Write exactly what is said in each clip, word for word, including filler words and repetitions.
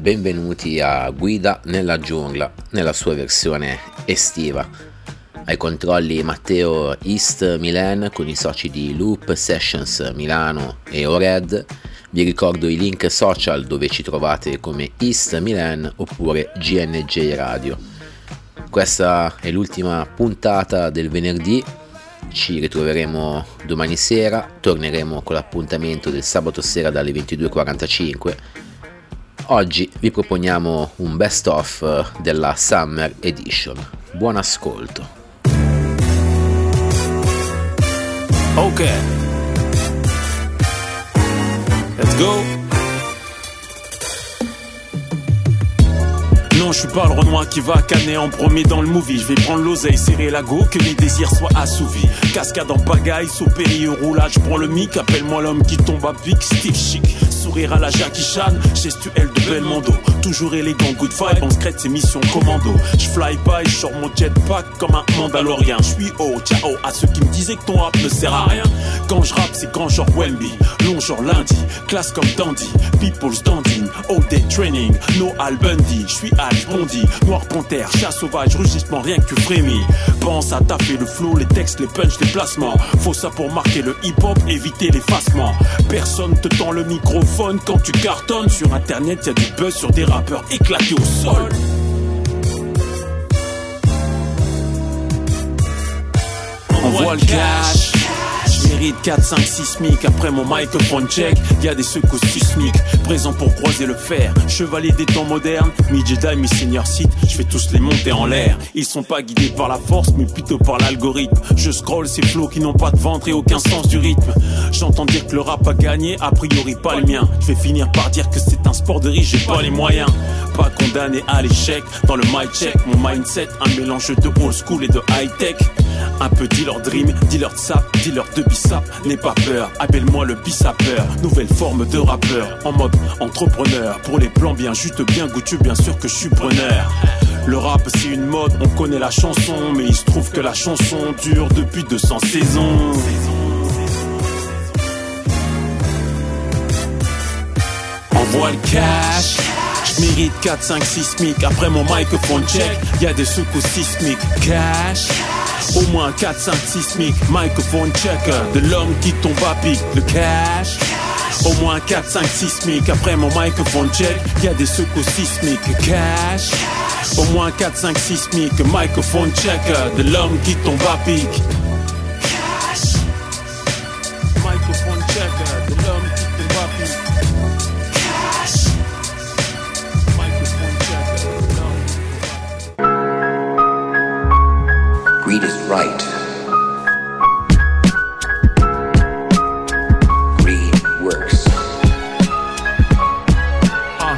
benvenuti a Guida nella giungla, nella sua versione estiva. Ai controlli Matteo East Milan con i soci di Loop Sessions Milano e Ored. Vi ricordo i link social dove ci trovate come East Milan oppure G N J Radio. Questa è l'ultima puntata del venerdì, ci ritroveremo domani sera, torneremo con l'appuntamento del sabato sera dalle ventidue e quarantacinque. Oggi vi proponiamo un best of della Summer Edition. Buon ascolto. Ok, let's go. Non, je suis pas le Renoir qui va canner en premier dans le movie. Je vais prendre l'oseille, serrer la go, que les désirs soient assouvis. Cascade en pagaille, sous périlleux roulage. Je prends le mic, appelle-moi l'homme qui tombe à pic, style chic. Sourire à la Jackie Chan, gestuelle de Belmondo. Toujours élégant, good vibe, en secret c'est mission commando. Je fly by, je sors mon jetpack comme un Mandalorien. Je suis haut, ciao à ceux qui me disaient que ton rap ne sert à rien. Quand je rappe c'est grand genre Wemby, long genre lundi. Classe comme dandy, people's dandy. All day training, no Al Bundy. Je suis Al Bondi, noir panthère, chat sauvage, rugissement, rien que tu frémis. Pense à taper le flow, les textes, les punchs, les placements. Faut ça pour marquer le hip-hop, éviter l'effacement. Personne te tend le microphone quand tu cartonnes. Sur internet y'a du buzz sur des rappeurs éclatés au sol. Envoie le cash. J'mérite quatre, cinq, six mic. Après mon microphone check, y'a des secousses sismiques. Présent pour croiser le fer. Chevalier des temps modernes, mi-Jedi, mi-Senior Sith. J'fais tous les monter en l'air. Ils sont pas guidés par la force, mais plutôt par l'algorithme. Je scroll ces flots qui n'ont pas de ventre et aucun sens du rythme. J'entends dire que le rap a gagné, a priori pas le mien. J'vais finir par dire que c'est un sport de riche, j'ai pas les moyens. Pas condamné à l'échec, dans le mic check. Mon mindset, un mélange de old school et de high tech. Un peu dealer dream, dealer de sap, dealer de bissap. N'aie pas peur, appelle-moi le bissapeur. Nouvelle forme de rappeur, en mode entrepreneur. Pour les plans bien justes, bien goûtus, bien sûr que je suis preneur. Le rap c'est une mode, on connaît la chanson. Mais il se trouve que la chanson dure depuis deux cents saisons. Envoie le cash. J'mérite quatre, cinq, six mic. Après mon microphone check, y'a des secousses sismiques. Cash. Au moins quatre, cinq, six mic, microphone checker. De l'homme qui tombe à pic, le cash. Au moins quatre, cinq, six mic. Après mon microphone check, y'a des secousses sismiques. Cash. Au moins quatre, cinq, six mic, microphone checker. De l'homme qui tombe à pic. Cash. Microphone checker. De l'homme qui tombe à pic. Cash. Microphone checker. De l'homme qui tombe à pic. Greed is right. Greed works. Uh.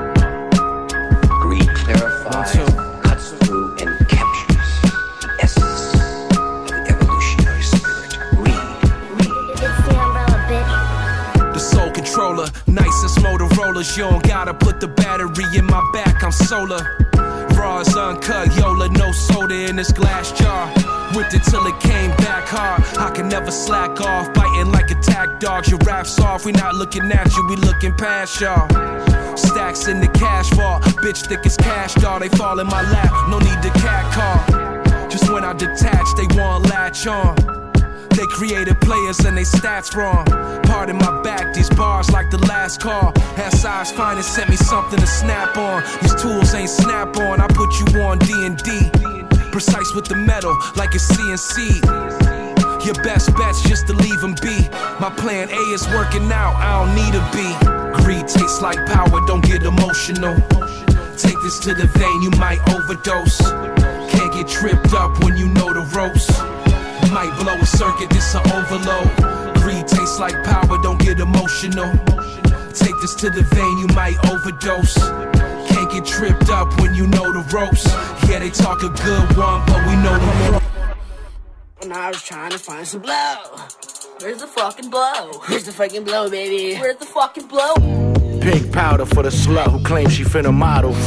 Greed clarifies, cuts through, and captures the essence of the evolutionary spirit. Greed. It's the umbrella, bitch. The soul controller, nicest Motorola's. You don't gotta put the battery in my back, I'm solar. Raw as uncut, Yola, no soda in this glass jar. Whipped it till it came back hard. I can never slack off, biting like attack dogs. Your rap's off, we not looking at you, we looking past y'all. Stacks in the cash vault, bitch thick as cash dog. They fall in my lap, no need to cat call. Just when I detach, they want latch on. They created players and they stats wrong. Pardon my back, these bars like the last call. S I's fine and sent me something to snap on. These tools ain't snap on, I put you on D and D. Precise with the metal, like it's C N C. Your best bet's just to leave them be. My plan A is working out, I don't need a B. Greed tastes like power, don't get emotional. Take this to the vein, you might overdose. Can't get tripped up when you know the ropes. Might blow a circuit, this a overload. Greed tastes like power, don't get emotional. Take this to the vein, you might overdose. Can't get tripped up when you know the ropes. Yeah, they talk a good one, but we know the more. When I was trying to find some blow. Where's the fucking blow? Where's the fucking blow, baby? Where's the fucking blow? Pink powder for the slut who claims she finna model.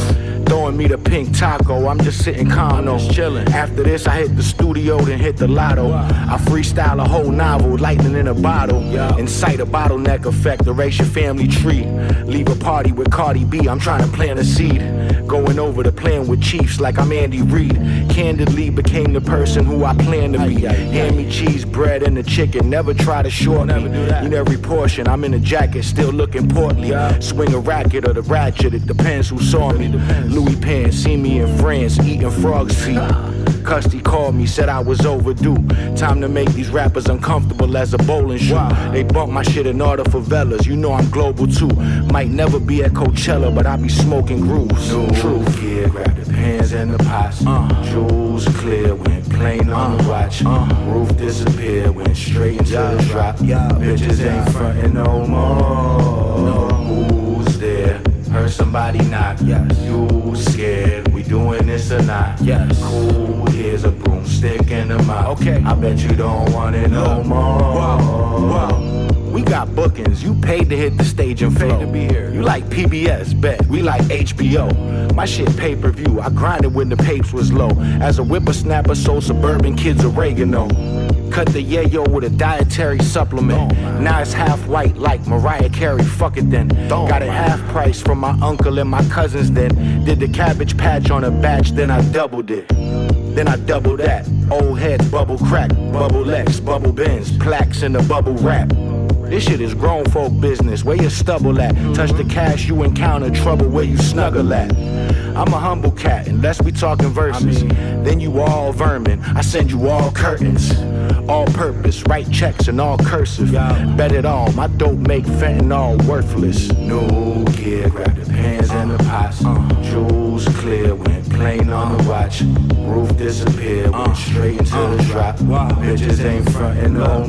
throwing me the pink taco. I'm just sitting calm, no chillin'. After this, I hit the studio, then hit the lotto. I freestyle a whole novel, lightning in a bottle. Incite a bottleneck effect, erase your family tree. Leave a party with Cardi B, I'm trying to plant a seed. Going over the plan with Chiefs like I'm Andy Reid. Candidly became the person who I plan to be. Hand me cheese, bread, and the chicken. Never try to short me. Eat every portion. I'm in a jacket, still looking portly. Swing a racket or the ratchet, it depends who saw me. Louis pants, see me in France, eating frog's feet. Custy called me, said I was overdue. Time to make these rappers uncomfortable as a bowling shoe. They bump my shit in all the favelas. You know I'm global too. Might never be at Coachella, but I be smoking grooves. No truth, yeah, grab the pans and the pots. Uh, Jewels clear, went plain on the watch. Uh, roof disappeared, went straight into the drop. Yeah, bitches ain't frontin' no more. No, who's there? Heard somebody knock. Yes. You scared? We doing this or not? Yes. Cool. Here's a broomstick in the mouth. Okay. I bet you don't want it no more. Wow. Wow. We got bookings. You paid to hit the stage and flow. To be here. You like P B S, bet. We like H B O. My shit pay-per-view. I grinded when the papes was low. As a whippersnapper, sold suburban kids oregano. Cut the yayo with a dietary supplement. Oh, now it's half white like Mariah Carey. Fuck it then. Oh, got it half price from my uncle and my cousins then. Did the cabbage patch on a batch, then I doubled it. Then I doubled that. Old heads, bubble crack, bubble X, bubble bins, plaques in the bubble wrap. This shit is grown folk business. Where your stubble at? Touch the cash, you encounter trouble where you snuggle at. I'm a humble cat, unless we talking verses. I mean, then you all vermin, I send you all curtains. All purpose, write checks and all cursive. Bet it all, my dope make fentanyl worthless. No gear, grab the pans and the pots. Uh, Jewels clear, went plain on the watch. Roof disappeared, went uh, straight into uh, the drop. Wow. Bitches ain't frontin' no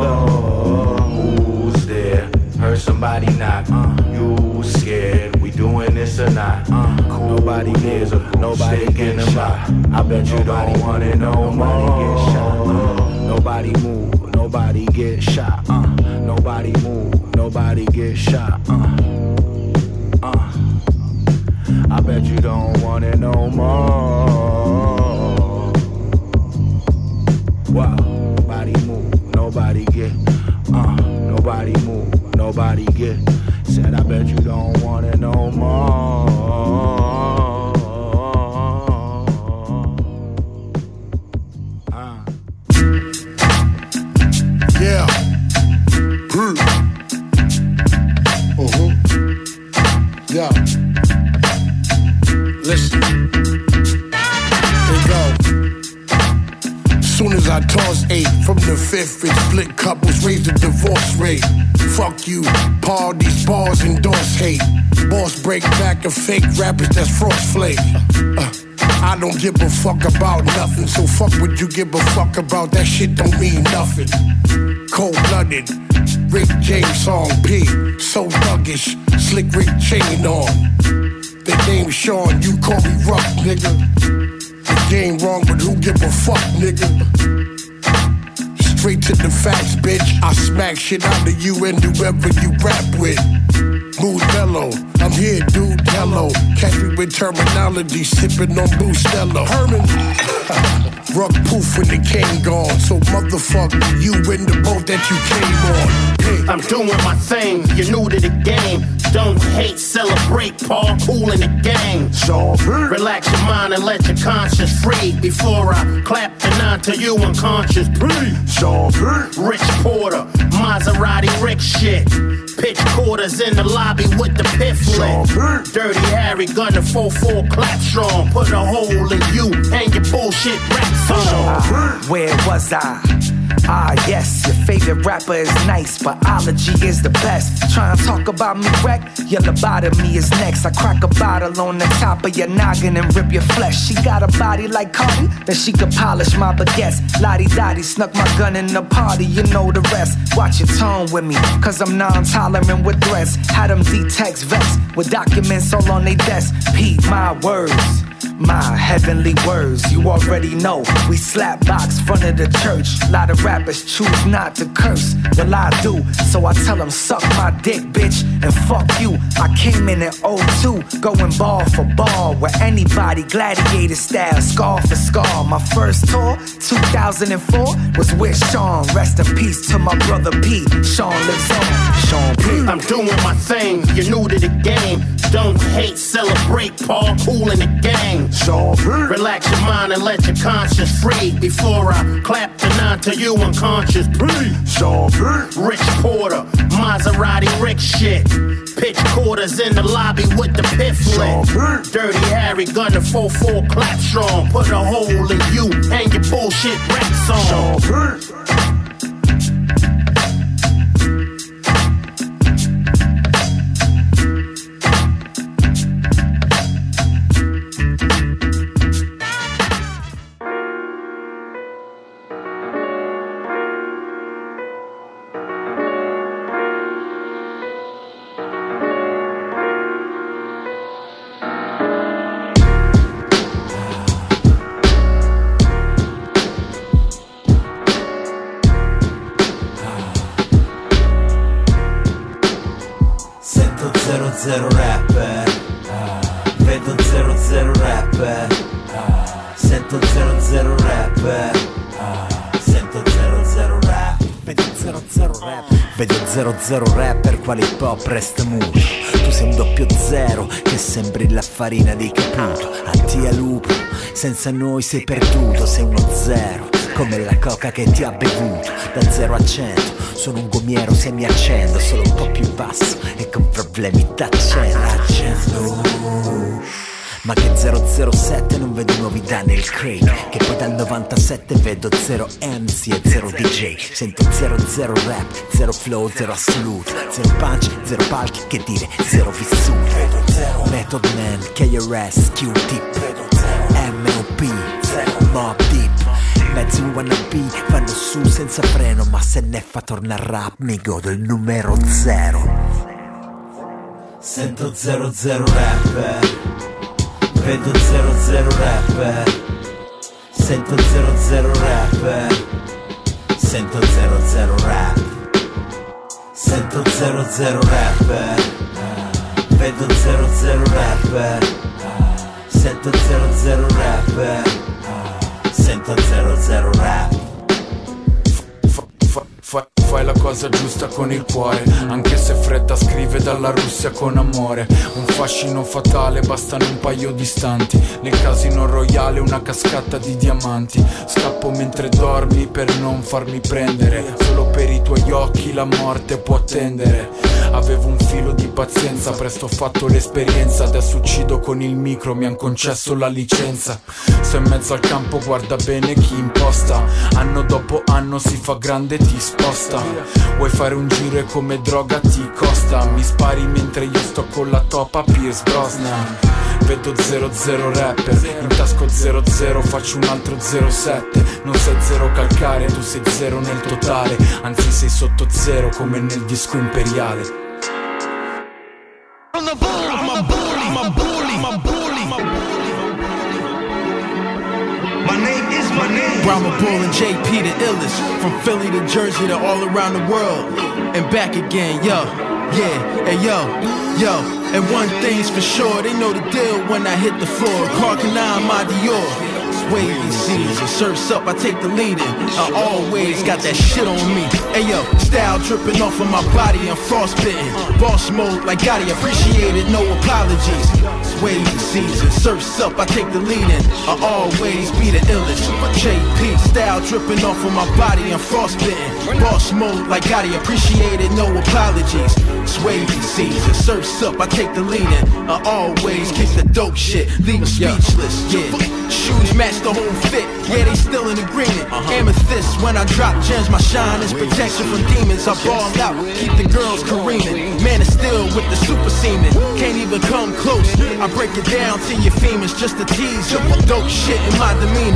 more. Who's there? Heard somebody knock. Uh, you scared? We doing this or not? Uh, cool. Nobody hears a nobody get shot. I bet you don't want it no more. Nobody get shot. Uh, nobody move. Nobody get shot. Uh, nobody move. Nobody get shot. Uh, uh. I bet you don't want it no more. Wow. Nobody move. Nobody get. Uh, nobody move. Nobody get. Said I bet you don't want it no more. Uh. Yeah. Hmm. Uh-huh. Yeah. Listen. Here we go. Soon as I toss eight from the fifth, it split couples, raise the divorce rate. Fuck you, Paul, these bars endorse hate. Boss break back and fake rappers, that's frost flake. Uh, I don't give a fuck about nothing, so fuck what you give a fuck about, that shit don't mean nothing. Cold-blooded, Rick James song P, so thuggish, slick Rick chain on. The name Sean, you call me rough, nigga. The game wrong, but who give a fuck, nigga? Straight to the facts, bitch. I smack shit out of you and whoever you rap with. Mood mellow, I'm here, dude, hello. Catch me with terminology, sipping on Bustelo. Herman. Rug poof when the cane gone. So motherfuck you in the boat that you came on. Hey. I'm doing my thing, you're new to the game. Don't hate, celebrate, Paul, cool in the gang. So, relax your mind and let your conscience free. Before I clap the nine to you unconscious, please. So, Rich Porter, Maserati Rick shit. Pitch quarters in the lobby with the pifflet. So, Dirty Harry, gun the four four clap strong. Put a hole in you and your bullshit rap song. Uh, where was I? Ah yes, your favorite rapper is nice, but ology is the best. Try and talk about me wreck, your lobotomy is next. I crack a bottle on the top of your noggin and rip your flesh. She got a body like Cardi, that she could polish my baguettes. Lottie-dottie, snuck my gun in the party, you know the rest. Watch your tone with me, cause I'm non-tolerant with threats. Had them D-Tex vets, with documents all on they desk. Peep my words, My heavenly words, you already know. We slap box front of the church. A lot of rappers choose not to curse. Well, I do, so I tell them suck my dick, bitch, and fuck you. I came in at oh two, going ball for ball with anybody, gladiator style, scar for scar. My first tour, two thousand four, was with Sean. Rest in peace to my brother P. Sean lives on. Sean P. I'm doing my thing, you're new to the game. Don't hate, celebrate, Paul, cool in the gang. Sean P. Relax your mind and let your conscience free. Before I clap the nine to you unconscious, please. Sean P. Rich Porter, Maserati Rick shit. Pitch quarters in the lobby with the piff lit. Dirty Harry, gunner four four, clap strong. Put a hole in you and your bullshit rap song. Sean P. Zero rapper, vedo zero zero rapper, sento zero zero rapper, sento zero zero rap, vedo zero zero rap, vedo zero zero rapper quali hip hop resta muto. Tu sei un doppio zero che sembri la farina di Caputo. Addio lupo, senza noi sei perduto, sei uno zero come la coca che ti ha bevuto. Da zero a cento sono un gomiero se mi accendo, solo un po' più basso e con problemi d'accento. Ma che zero zero sette non vedo novità nel crate, che poi dal novantasette vedo zero M C e zero D J. Sento zero zero rap, zero flow, zero assoluto, zero punch, zero palchi, che dire, zero vissuto. Method Man, K R S, Q-Tip, M O P, Mob Deep. Mezzi wannabe vanno su senza freno, ma se ne fa tornare rap mi godo il numero zero. Sento zero zero rapper, vedo zero zero rapper, sento zero zero rapper, sento zero zero rap, sento zero zero rapper, vedo zero zero rapper, sento zero zero rapper, sento zero zero rap. Fa, fai la cosa giusta con il cuore, anche se fredda scrive dalla Russia con amore. Un fascino fatale, bastano un paio di istanti. Nel casino royale una cascata di diamanti. Scappo mentre dormi per non farmi prendere. Solo per i tuoi occhi la morte può attendere. Avevo un filo di pazienza, presto ho fatto l'esperienza. Adesso uccido con il micro, mi han concesso la licenza. Sto in mezzo al campo, guarda bene chi imposta. Anno dopo anno si fa grande, ti sposta. Vuoi fare un giro e come droga ti costa. Mi spari mentre io sto con la topa Pierce Brosnan. Vedo zero zero rapper, in tasco zero zero, faccio un altro zero sette. Non sei zero calcare, tu sei zero nel totale. Anzi sei sotto zero come nel disco imperiale. I'm a bully, I'm a bully, I'm a bully, I'm a bully, I'm a bully. My name is my name. Brahma Bull and J P the illest. From Philly to Jersey to all around the world. And back again, yo, yeah, hey yo, yo. And one thing's for sure, they know the deal when I hit the floor. Clark and I, my Dior. Wavy Caesar, surfs up, I take the lead in. I always got that shit on me. Ayo, style dripping off of my body, I'm frostbitten. Boss mode like Gotti, appreciate it, no apologies. Wavy Caesar, surfs up, I take the lead in. I always be the illest. J P, style dripping off of my body, I'm frostbitten. Boss mode like Gotti, appreciate it, no apologies. Wavy Caesar, surfs up, I take the lead in. I always kick the dope shit, leave them speechless, yeah. Shoes match the whole fit, yeah, they still in agreement. uh-huh. Amethyst, when I drop gems, my shine is protection from demons. I ball out, keep the girls careening. Man is still with the super semen, can't even come close. I break it down to your femurs just to tease you. Dope shit in my demeanor.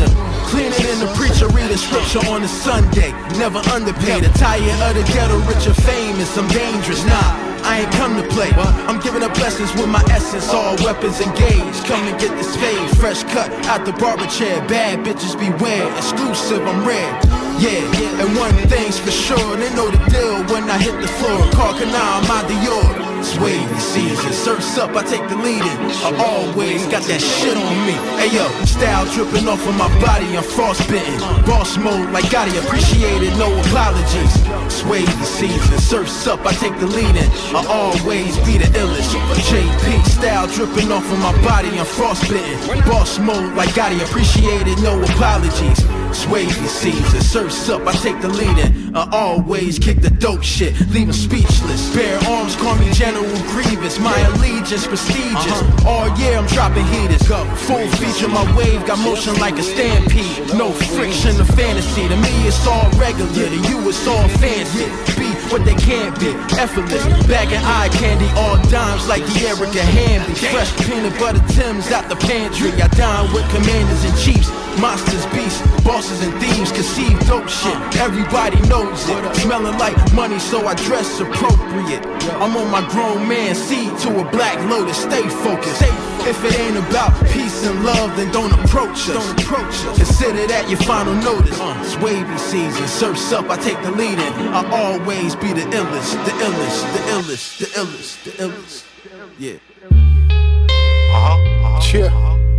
Cleaner than the preacher, read a scripture on a Sunday. Never underpaid, a tire of the ghetto, rich or famous. I'm dangerous, nah. I ain't come to play. I'm giving up lessons with my essence, all weapons engaged. Come and get this fade, fresh cut out the barber chair. Bad bitches beware, exclusive, I'm rare. Yeah, and one thing's for sure, they know the deal when I hit the floor. Call Canal, my Dior. It's wavy season, surf's up, I take the lead in. I always got that shit on me. Hey yo, style dripping off of my body, I'm frostbitten. Boss mode like Gotti, appreciate it, no apologies. It's wavy season, surf's up, I take the lead in. I always be the illest. J P style dripping off of my body, I'm frostbitten. Boss mode like Gotti, appreciate it, no apologies. It's wavy season, surf's up, I take the lead in. I always kick the dope shit, leave 'em speechless. Bare arms, call me General Grievous. My allegiance prestigious. All year I'm dropping heaters. Full feature, my wave got motion like a stampede. No friction or fantasy. To me it's all regular, to you it's all fancy. Be what they can't be, effortless. Bag and eye candy, all dimes like the Erica Hamby. Fresh peanut butter Tims out the pantry. I dine with commanders and chiefs. Monsters, beasts, bosses and thieves conceive dope shit. Everybody knows it. Smelling like money, so I dress appropriate. I'm on my grown man seat to a black lotus. Stay focused. If it ain't about peace and love, then don't approach us. Don't approach us. Consider that your final notice. It's wavy season, surf's up, I take the lead in. I always be the illest, the illest, the illest, the illest, the illest. Yeah. Uh huh. Cheer.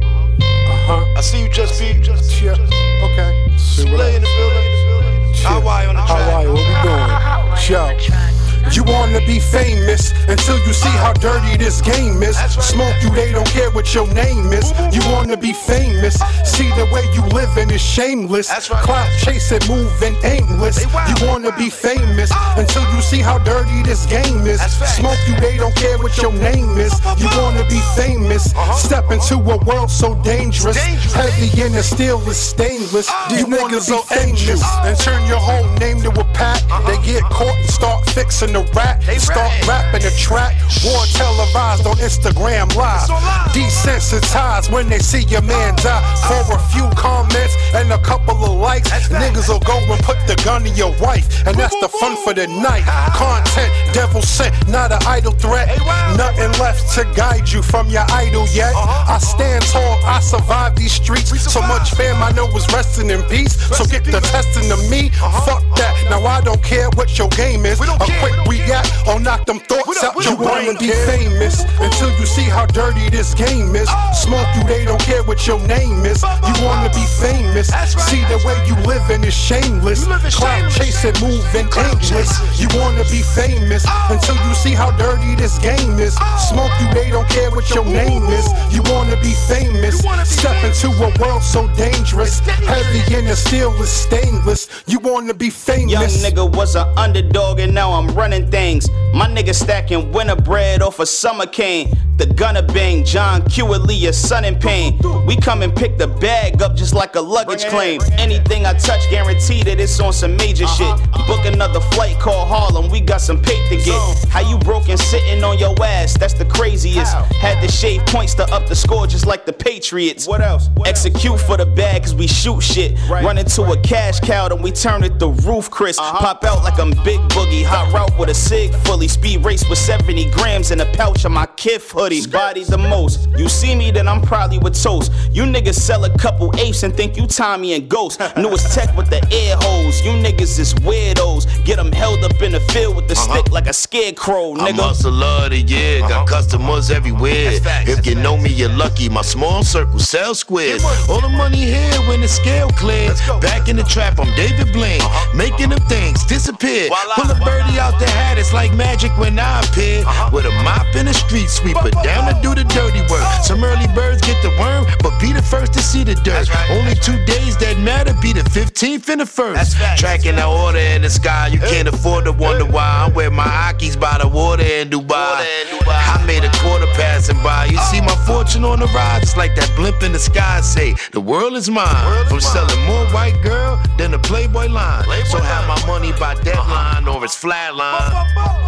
Uh-huh. I see you just be just cheer. Okay. Slay in the building. Hawaii on the track. Hawaii, what we doing? Yo. You wanna be famous until you see how dirty this game is. Smoke you, they don't care what your name is. You wanna be famous, see the way you living is shameless. Clout chasing, moving aimless. You wanna be famous until you see how dirty this game is. Smoke you, they don't care what your name is. You wanna be famous, step into a world so dangerous. Heavy in the steel is stainless. You wanna be famous and turn your whole name to a pack. They get caught and start fixing the rap, start rapping the track. War televised on Instagram Live. Desensitized when they see your man die. For a few comments and a couple of likes, niggas will go and put the gun in your wife. And that's the fun for the night. Content, devil sent, not an idle threat. Nothing left to guide you from your idol yet. I stand tall, I survive these streets. So much fam I know is resting in peace. So get the testing to me, fuck that. Now I don't care what your game is. A quick react or knock them thoughts out your brain. You wanna be famous until you see how dirty this game is. Smoke you, they don't care what your name is. You wanna be famous, see the way you living is shameless. Clout chasing, moving aimless. You wanna be famous until you see how dirty this game is. Smoke you, they don't care what your name is. You wanna be famous, step into a world so dangerous. Heavy in the steel is stainless. You wanna be famous. Young nigga was an underdog and now I'm running things. My nigga stacking winter bread off a summer cane. The gunner bang, John Q. Lee, son in pain. We come and pick the bag up just like a luggage claim. Anything I touch, guarantee that it's on some major shit. Book another flight, call Harlem, we got some paper to get. How you broke and sitting on your ass, that's the craziest. Had to shave points to up the score just like the Patriots. What else? Execute for the bag cause we shoot shit. Run into a cash cow and we turn it the roof, Chris. Pop out like I'm Big Boogie, hot route with a sig fully. Speed race with seventy grams in a pouch of my Kith hoodie. Body the most. You see me, then I'm probably with toast. You niggas sell a couple apes and think you Tommy and Ghost. Newest tech with the air hose. You niggas is weirdos. Get them held up in the field with the uh-huh. stick like a scarecrow, nigga. I'm hustle of the year. Got uh-huh. customers everywhere. Facts, if you know me, you're lucky. My small circle sells squares. All the money here when the scale clears. Back in the trap, I'm David Blaine. Uh-huh. Making them things disappear. Voila. Pull a birdie out the hat. It's like magic when I appear. Uh-huh. With a mop and a street sweeper. Down to do the dirty work. Some early birds get the worm, but be the first to see the dirt. Right. Only two days that matter, be the fifteenth and the first. Tracking the order in the sky, you can't afford to wonder why. I'm wearing my Akis by the water in Dubai. Water in Dubai. I made a quarter passing by. You see my fortune on the rise, it's like that blimp in the sky. Say, the world is mine. World is From mine. Selling more white girl than the Playboy line. Playboy so have my money by deadline or it's flatline.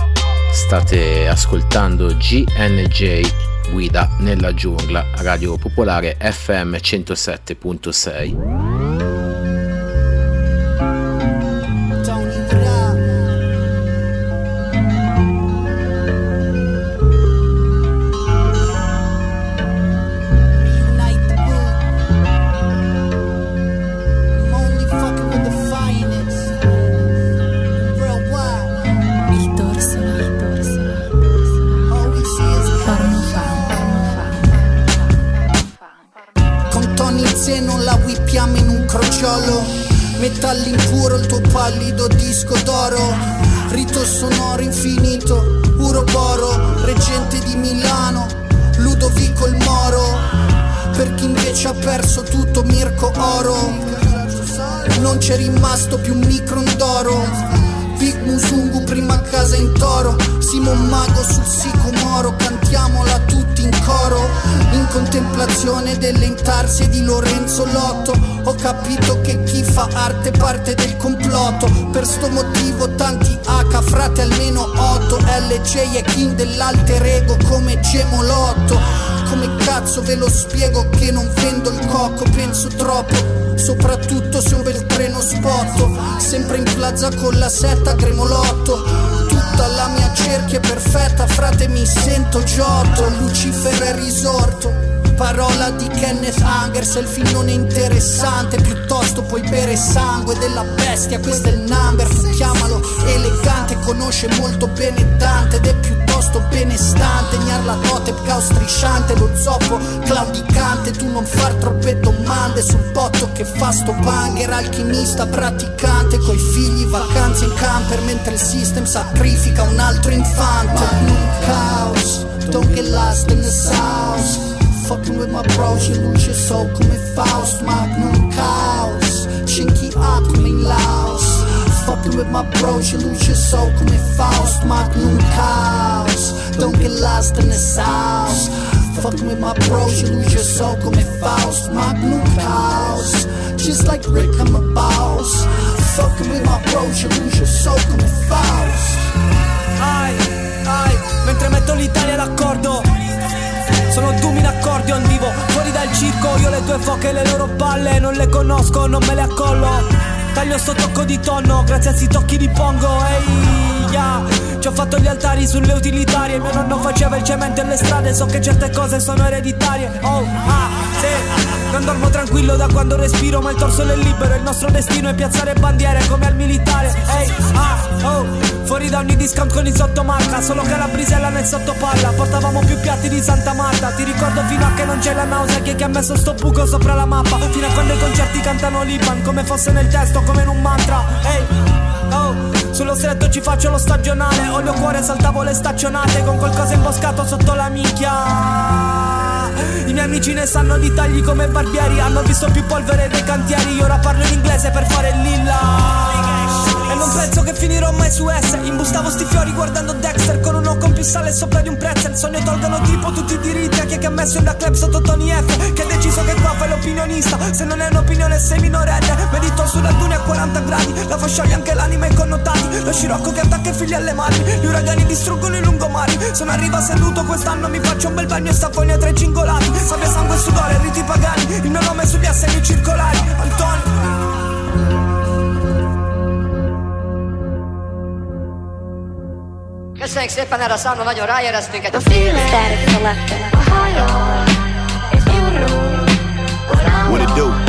State ascoltando G N J, Guida nella giungla, Radio Popolare F M centosette punto sei. pallido disco d'oro, rito sonoro infinito, Uroboro, reggente di Milano, Ludovico il Moro, per chi invece ha perso tutto Mirko Oro, non c'è rimasto più un micron d'oro. Big Musungu prima a casa in toro, Simon Mago sul sicomoro, cantiamola tutti in coro, in contemplazione delle intarsie di Lorenzo Lotto. Ho capito che chi fa arte parte del complotto, per sto motivo tanti H, frate almeno otto, L J e King dell'alter ego come Gemolotto. Come cazzo ve lo spiego che non vendo il cocco, penso troppo, soprattutto se un bel treno spotto, sempre in plaza con la setta Gremolotto. Tutta la mia cerchia è perfetta, frate mi sento Giotto, Lucifero è risorto. Parola di Kenneth Angers, il film non è interessante, piuttosto puoi bere sangue della bestia, questo è il number, tu chiamalo elegante, conosce molto bene Dante ed è piuttosto benestante, Nyarlathotep caos strisciante, lo zoppo claudicante, tu non far troppe domande sul botto che fa sto banger, alchimista praticante, coi figli vacanze in camper, mentre il system sacrifica un altro infante. Magnum caos, don't get lost in the sauce. Fucking with my bros, you lose your soul come Faust. Magnum caos, chinky acqua in Laos. Fucking with my bros, you lose your soul come Faust. Magnum caos, don't get lost in the sauce. Fucking with my bros, you lose your soul come Faust. Magnum caos, just like Rick, I'm a boss. Fucking with my bros, you lose your soul come Faust. Ai, ai, mentre metto l'Italia d'accordo, sono Doom in accordion, vivo fuori dal circo. Io le tue foche e le loro palle non le conosco, non me le accollo. Taglio sto tocco di tonno, grazie a sti tocchi di pongo. Ehi, hey, yeah. Ci ho fatto gli altari sulle utilitarie. Mio nonno faceva il cemento e le strade. So che certe cose sono ereditarie. Oh, ah, sì. Non dormo tranquillo da quando respiro, ma il torso è libero. Il nostro destino è piazzare bandiere come al militare. Ehi, hey, ah, oh. Fuori da ogni discount con il sottomarca, solo che la brisella nel sottopalla. Portavamo più piatti di Santa Marta. Ti ricordo fino a che non c'è la nausea che, che ha messo sto buco sopra la mappa. Fino a quando i concerti cantano Liban come fosse nel testo, come in un mantra. Ehi, hey, oh. Sullo stretto ci faccio lo stagionale. Olio cuore saltavo le staccionate con qualcosa imboscato sotto la minchia. I miei amici ne sanno di tagli come barbieri. Hanno visto più polvere dei cantieri. Io ora parlo in inglese per fare il lilla. E non penso che finirò mai su S. Imbustavo sti fiori guardando Dexter con un occo in più sale sopra di un prezzo. Il sogno tolgono tipo tutti i diritti a chi che ha messo in da club sotto Tony F, che ha deciso che qua fai l'opinionista. Se non è un'opinione sei minorenne. Medito sulla dune a quaranta gradi. La fa sciogliere anche l'anima e i connotati. Lo scirocco che attacca i figli alle mani. Gli uragani distruggono i lungomari. Sono arriva seduto quest'anno, mi faccio un bel bagno e staffonia tra i cingolati. Sabbia, sangue e sudore, riti pagani. Il mio nome sugli assegni circolari. Antonio. Köszönjük szépen erre a számra, nagyon ráéreztünk egy... What it do?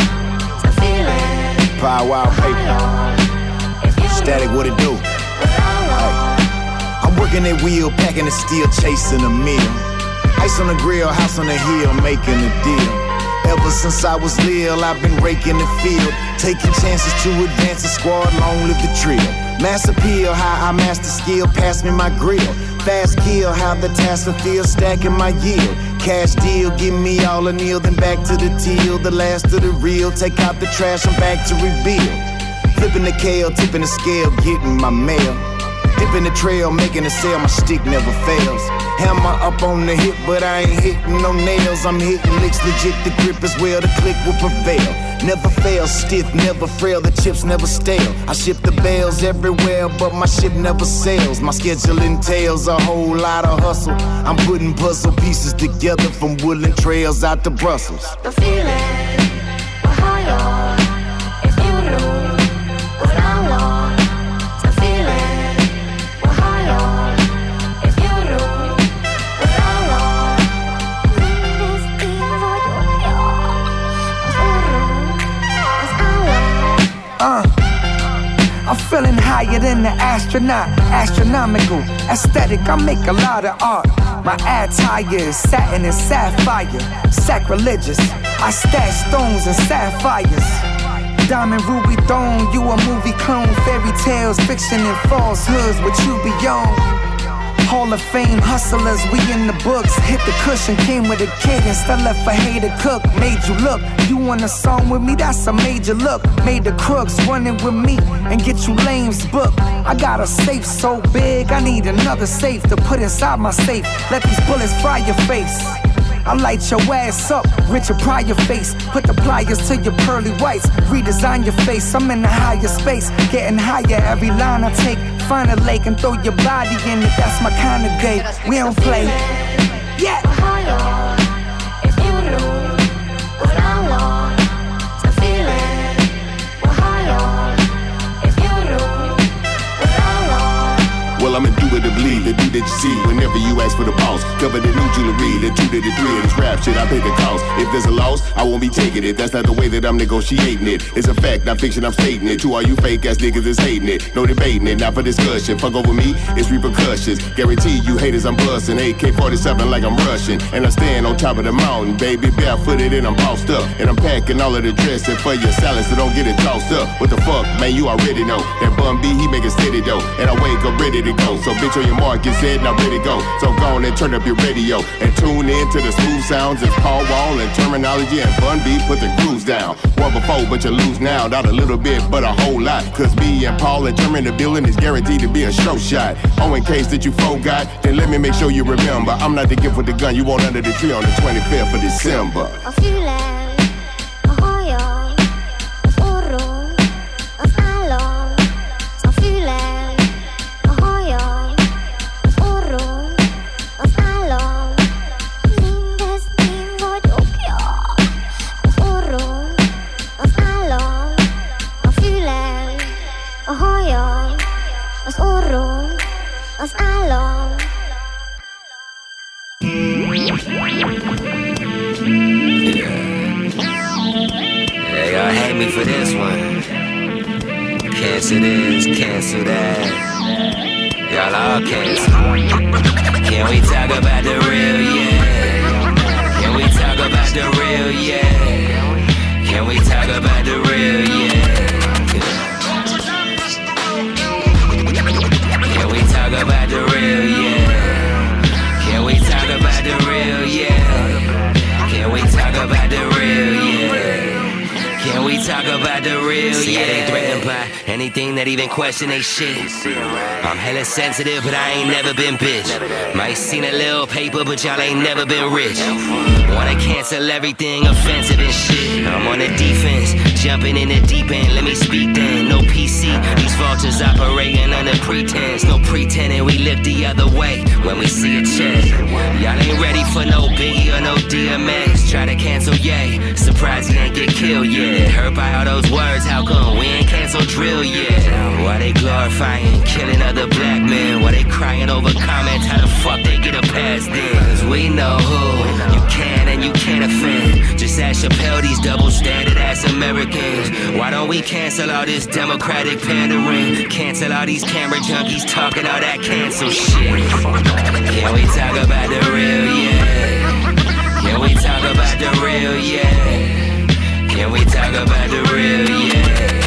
Power Wild Paper. Static, what it do? Hey. I'm working that wheel, packing the steel, chasing a meal. Ice on the grill, house on the hill, making a deal. Ever since I was little, I've been raking the field, taking chances to advance the squad, long live the trill. Mass appeal, how I master skill, pass me my grill. Fast kill, how the task fulfill, stacking my yield. Cash deal, give me all a kneel, then back to the till, the last of the real. Take out the trash, I'm back to rebuild. Flipping the kale, tipping the scale, getting my mail. Dipping the trail, making a sale, my stick never fails. Hammer up on the hip, but I ain't hitting no nails. I'm hitting licks legit, the grip is well, the click will prevail. Never fail, stiff, never frail, the chips never stale. I ship the bales everywhere, but my ship never sails. My schedule entails a whole lot of hustle. I'm putting puzzle pieces together from Woodland Trails out to Brussels. The feeling, Ohio, is you. What I want, the feeling, Ohio, is you. What I want, Uh, I'm feeling higher than the astronaut, astronomical, aesthetic. I make a lot of art. My attire is satin and sapphire, sacrilegious. I stash stones and sapphires. Diamond Ruby Throne, you a movie clone. Fairy tales, fiction and falsehoods, what you be on. Hall of Fame hustlers, we in the books. Hit the cushion, came with a cadence. I left a hater cook, made you look. You want a song with me? That's a major look. Made the crooks running with me and get you lames booked. I got a safe so big, I need another safe to put inside my safe. Let these bullets fry your face. I light your ass up, Richard Pryor face. Put the pliers to your pearly whites. Redesign your face, I'm in the higher space. Getting higher every line I take. Find a lake and throw your body in it. That's my kind of day. We don't play. Yeah. Well, I'm indubitably the dude that you see whenever you ask for the boss. Covered in new jewelry, the two to the three of this rap shit, I pay the cost. If there's a loss, I won't be taking it. That's not the way that I'm negotiating it. It's a fact, not fiction, I'm stating it. To all you fake ass niggas is hating it. No debating it, not for discussion. Fuck over me, it's repercussions. Guarantee you haters I'm busting. A K forty-seven like I'm rushing. And I'm staying on top of the mountain, baby. Barefooted and I'm bossed up. And I'm packing all of the dressing for your salad, so don't get it tossed up. What the fuck, man, you already know. That Bun B, he make it steady though. And I wake up ready to go. So bitch on your mark, get set, now ready go. So go on and turn up your radio and tune in to the smooth sounds. It's Paul Wall and terminology and Bun B put the grooves down. One before, but you lose now. Not a little bit, but a whole lot. Cause me and Paul and Termin the building is guaranteed to be a show shot. Oh, in case that you forgot, then let me make sure you remember. I'm not the gift with the gun you want under the tree on the twenty-fifth of December. I feel like for this one. Cancel this, cancel that. Y'all all cancel. Can we talk about the real, yeah? Can we talk about the real, yeah? Can we talk about the real, yeah? Can we talk about the real, yeah? Can we talk about the real, yeah? Can we talk about the real, yeah? Can we talk about the real? See, yeah. I ain't threatened by anything that even question they shit. I'm hella sensitive, but I ain't never been bitch. Might seen a little paper, but y'all ain't never been rich. Wanna cancel everything offensive and shit. I'm on the defense, jumping in the deep end. Let me speak then. No P C, these vultures operating under pretense. No pretending we look the other way when we see a check. Y'all ain't ready for no Biggie or no D M X. Try to cancel, yay. Surprised he ain't get killed yet. Hurt by all those words, how come we ain't cancel drill yet? Why they glorifying killing other black men? Why they crying over comments? How the fuck they get a pass then? Cause we know who you can and you can't offend. Just ask Chappelle, these double standard ass Americans. Why don't we cancel all this democratic pandering? Cancel all these camera junkies talking all that cancel shit. Can we talk about the real, yeah? Can we talk about the real, yeah? Can we talk about the real, yeah?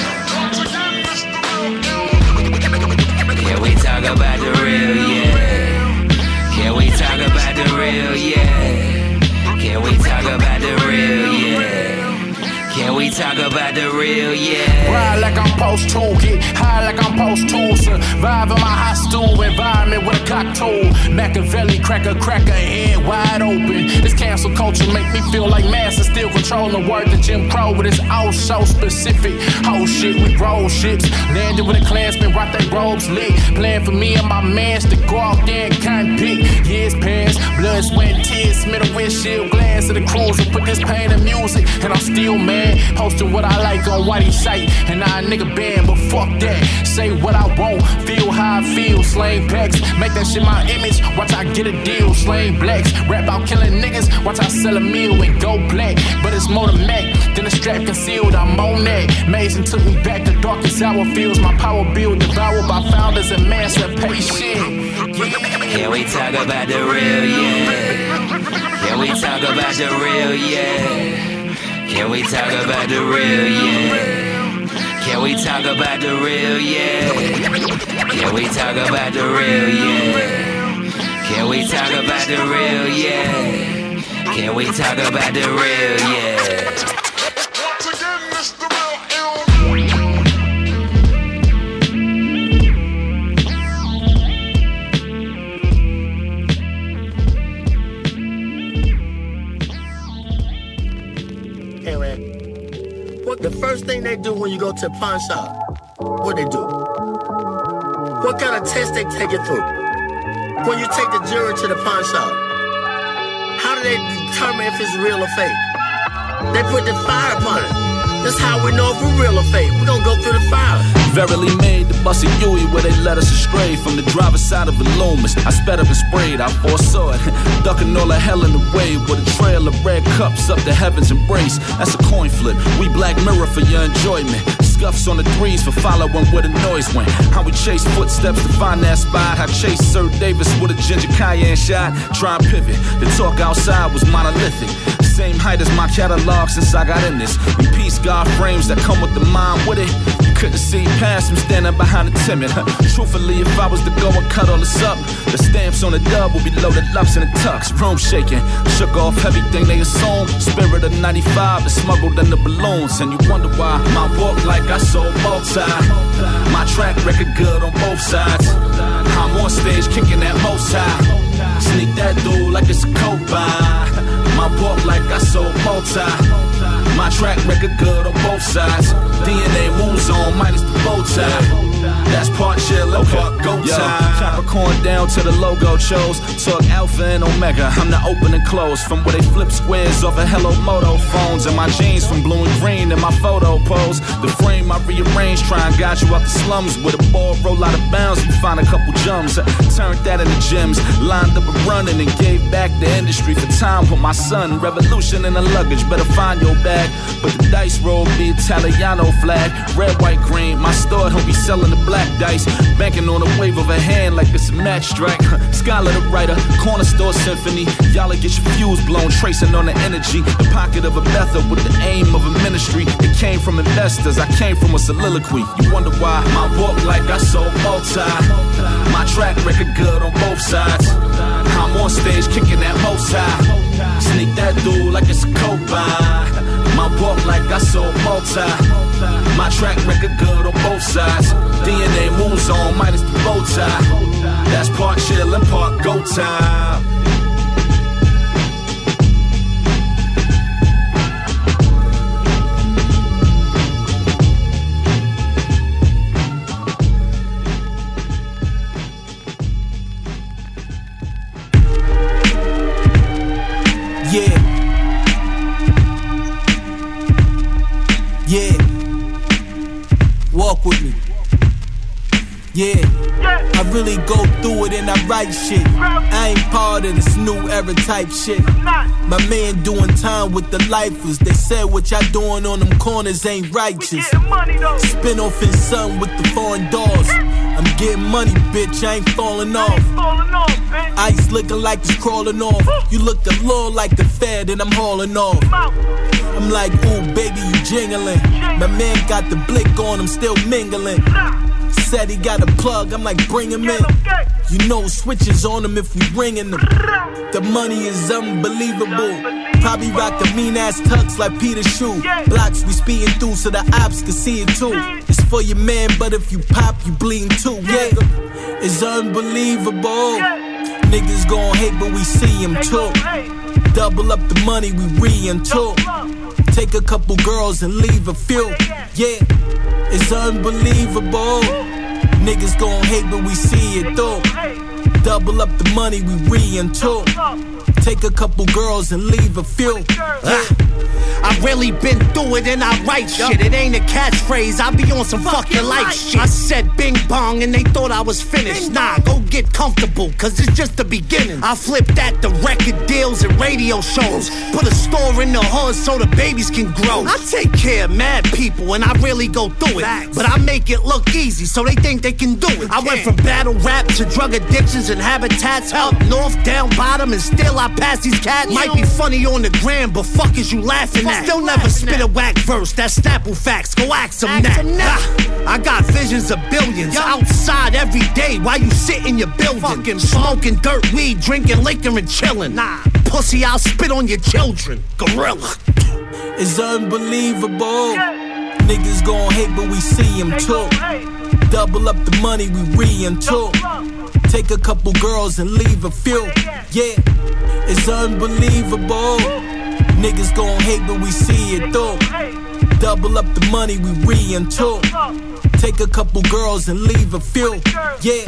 Can we talk about the real, yeah? Can we talk about the real, yeah? Can we talk about the real, yeah? Can we talk about the real, yeah? Ride like I'm supposed to, get high like I'm supposed to. Survive in my hostile environment with a cocktail. Machiavelli, cracker, cracker, head wide open. This cancel culture make me feel like mass is still controlling the word to Jim Crow, but it's all so specific. Whole shit, we roll ships. Landed with a Klansman, rock their robes lit. Playing for me and my mans to go out there and kind pick. Years past, blood, sweat, tears, middle windshield glass of the cruiser. Put this pain in music, and I'm still mad. Posting what I like on Whitey site, and I a nigga band, but fuck that. Say what I want, feel how I feel. Slang packs, make that shit my image. Watch I get a deal. Slang blacks, rap out killing niggas. Watch I sell a meal and go black. But it's more than Mac than the strap concealed. I'm on that. Mason took me back to darkest hour fields. My power bill devoured by founders and emancipation. Yeah. Can we talk about the real, yeah? Can we talk about the real, yeah? Can we talk about the real, yeah? Can we talk about the real, yeah? Can we talk about the real, yeah? Can we talk about the real, yeah? Can we talk about the real, yeah? The first thing they do when you go to a pawn shop, what they do? What kind of test they take it through? When you take the jury to the pawn shop, how do they determine if it's real or fake? They put the fire upon it. That's how we know if we're real or fake. We're gonna go through the fire. Verily made the bus of Huey where they led us astray from the driver's side of the Loomis. I sped up and sprayed, I foresaw it, ducking all the hell in the way with a trail of red cups up the heaven's embrace. That's a coin flip. We Black Mirror for your enjoyment. Scuffs on the threes for following where the noise went. How we chase footsteps to find that spot. I chased Sir Davis with a ginger cayenne shot. Try and pivot. The talk outside was monolithic. Same height as my catalog since I got in this. And peace God frames that come with the mind with it. You couldn't see past him standing behind the timid. Truthfully, if I was to go and cut all this up, the stamps on the dub will be loaded ups in the tucks. Room shaking, shook off everything they assumed. Spirit of ninety-five is smuggled in the balloons. And you wonder why my walk like I sold multi. My track record good on both sides. I'm on stage kicking that most high. Sneak that dude like it's a combine. My walk like I sold multi. My track record good on both sides. D N A moves on minus the bow tie. That's part chill and okay. Part go time. Capricorn down to the logo chose. Took Alpha and Omega. I'm the open and close. From where they flip squares off of Hello Moto phones. And my jeans from blue and green in my photo pose. The frame I rearranged, try and guide you out the slums. With a ball roll out of bounds, you find a couple jumps. Turned that into gyms. Lined up and running and gave back the industry for time with my son. Revolution in the luggage, better find your bag. But the dice roll be Italiano flag. Red, white, green. My store don't be selling the black dice. Banking on a wave of a hand like it's a match strike. Scholar the writer, corner store symphony. Y'all get your fuse blown, tracing on the energy. The pocket of a Bethel with the aim of a ministry. It came from investors, I came from a soliloquy. You wonder why my walk like I sold multi. My track record good on both sides. I'm on stage kicking that most high. Sneak that dude like it's a combine. My walk like I sold multi. My track record good on both sides. D N A moves on minus the bow tie. That's part chill and part go time. Yeah. Yeah. Walk with me. Yeah. I really go through it and I write shit. I ain't part of this new era type shit. My man doing time with the lifers. They said what y'all doing on them corners ain't righteous. Spin off his son with the foreign doors. I'm getting money, bitch, I ain't falling off. Ice looking like it's crawling off. You look a little like the Fed and I'm hauling off. I'm like, ooh, baby, you jingling. My man got the blick on, I'm still mingling. Said he got a plug, I'm like, bring him in. You know switches on him if we ringing them. The money is unbelievable. Probably rock the mean ass tux like Peter Shoe. Blocks we speeding through so the ops can see it too. It's for your man, but if you pop, you bleeding too. Yeah, it's unbelievable. Niggas gon' hate, but we see him too. Double up the money, we re too. Take a couple girls and leave a few. Yeah, it's unbelievable. Niggas gon' hate, but we see it through. Double up the money, we re too. Take a couple girls and leave a few. Yeah. I really been through it and I write shit. It ain't a catchphrase, I be on some fuck your life shit. I said bing bong and they thought I was finished. Nah, go get comfortable, cause it's just the beginning. I flipped that to record deals and radio shows. Put a store in the hood so the babies can grow. I take care of mad people and I really go through it. But I make it look easy so they think they can do it. I went from battle rap to drug addictions and habitats. Up north, down bottom, and still I pass these cats. Might be funny on the gram, but fuck is you laughing at? Still never spit a whack verse, that's Snapple facts, go ask them that. Ah, I got visions of billions outside every day while you sit in your building. Fucking smoking dirt weed, drinking liquor and chilling. Nah, pussy, I'll spit on your children. Gorilla. It's unbelievable. Niggas gon' hate, but we see them too. Double up the money, we re-into. Take a couple girls and leave a few. Yeah, it's unbelievable. Niggas gon' hate, but we see it through. Double up the money, we re-into. Take a couple girls and leave a few. Yeah.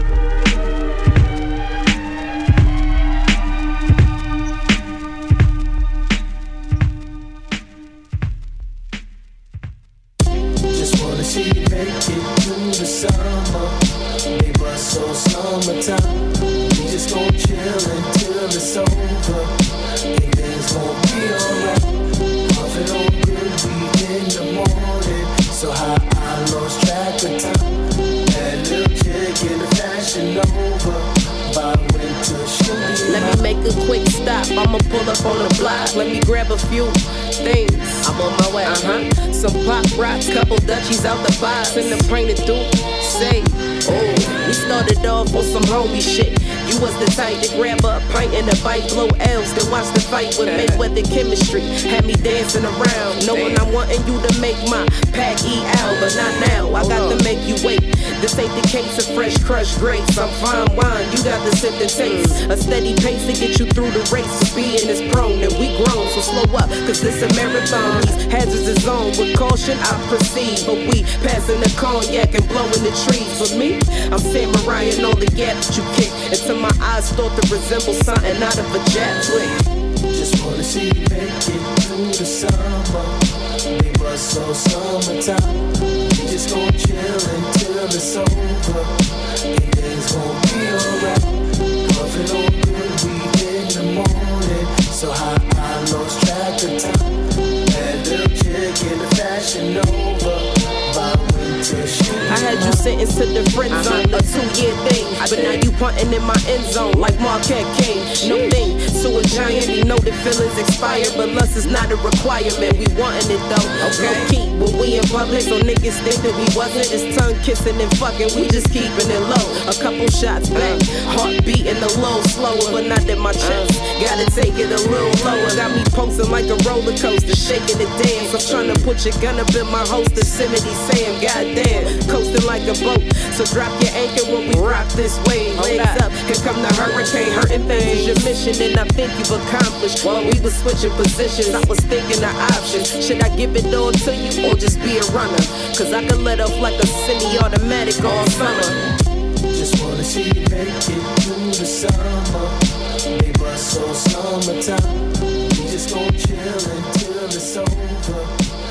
See you make it through the summer. Babe, us so summertime. We just gon' chill until it's over. Everything's gon' be alright. Puffin' on good weed in the morning. So high I lost track of time. That little chick in the fashion over. By winter she'll be Let me make a quick stop. I'ma pull up on the block. Let me grab a few things. I'm on my way. Uh-huh. Some pop rocks, couple Dutchies out the box, and the painted through. Say, oh, we started off on some homie shit. You was the type to grab a pint and a bite, blow L's, then watch the fight with Mayweather chemistry. Had me dancing around, knowing I'm wanting you to make my pack E out, but not now. I got to make you wait. This ain't the case of fresh crushed grapes. I'm fine wine, you got to sip the taste. A steady pace to get you through the race. Speeding is prone and we grown, so slow up, cause this a marathon. These hazards is on, with caution I proceed. But we passing the cognac and blowing the trees. For me, I'm samurai and all the gap that you kick. Until my eyes start to resemble something out of a jet flick. Just wanna see you make it through the summer. Babe, us so summertime. We just gon' chill until it's over. Everything's gon' be alright. Puffin' on good weed in the morning. So high I lost track of time. That little chick in the fashion over. By winter she I had you sentenced to the friend zone, a two-year thing. But now you punting in my end zone like Marquette King. No thing to a giant, we know the feelings expire, but lust is not a requirement. We wanting it though. Okay. No keep when we in public, so niggas think that we wasn't. It's tongue kissing and fucking, we just keeping it low. A couple shots back, heart beating a little slower, but not in my chest. Gotta take it a little lower. Got me posting like a roller coaster, shaking the dance. I'm trying to put your gun up in my holster, Yosemite Sam. Goddamn, coasting like a boat. So drop your anchor when we rock this wave. Legs up, here come the hurricane, hurting things. Your mission, and I think you've accomplished. While we was switching positions, I was thinking the options. Should I give it all to you or just be a runner? Cause I could let off like a semi-automatic all summer. Just wanna see you make it through the summer. Babe, us so summertime. We just gon' chill until it's over.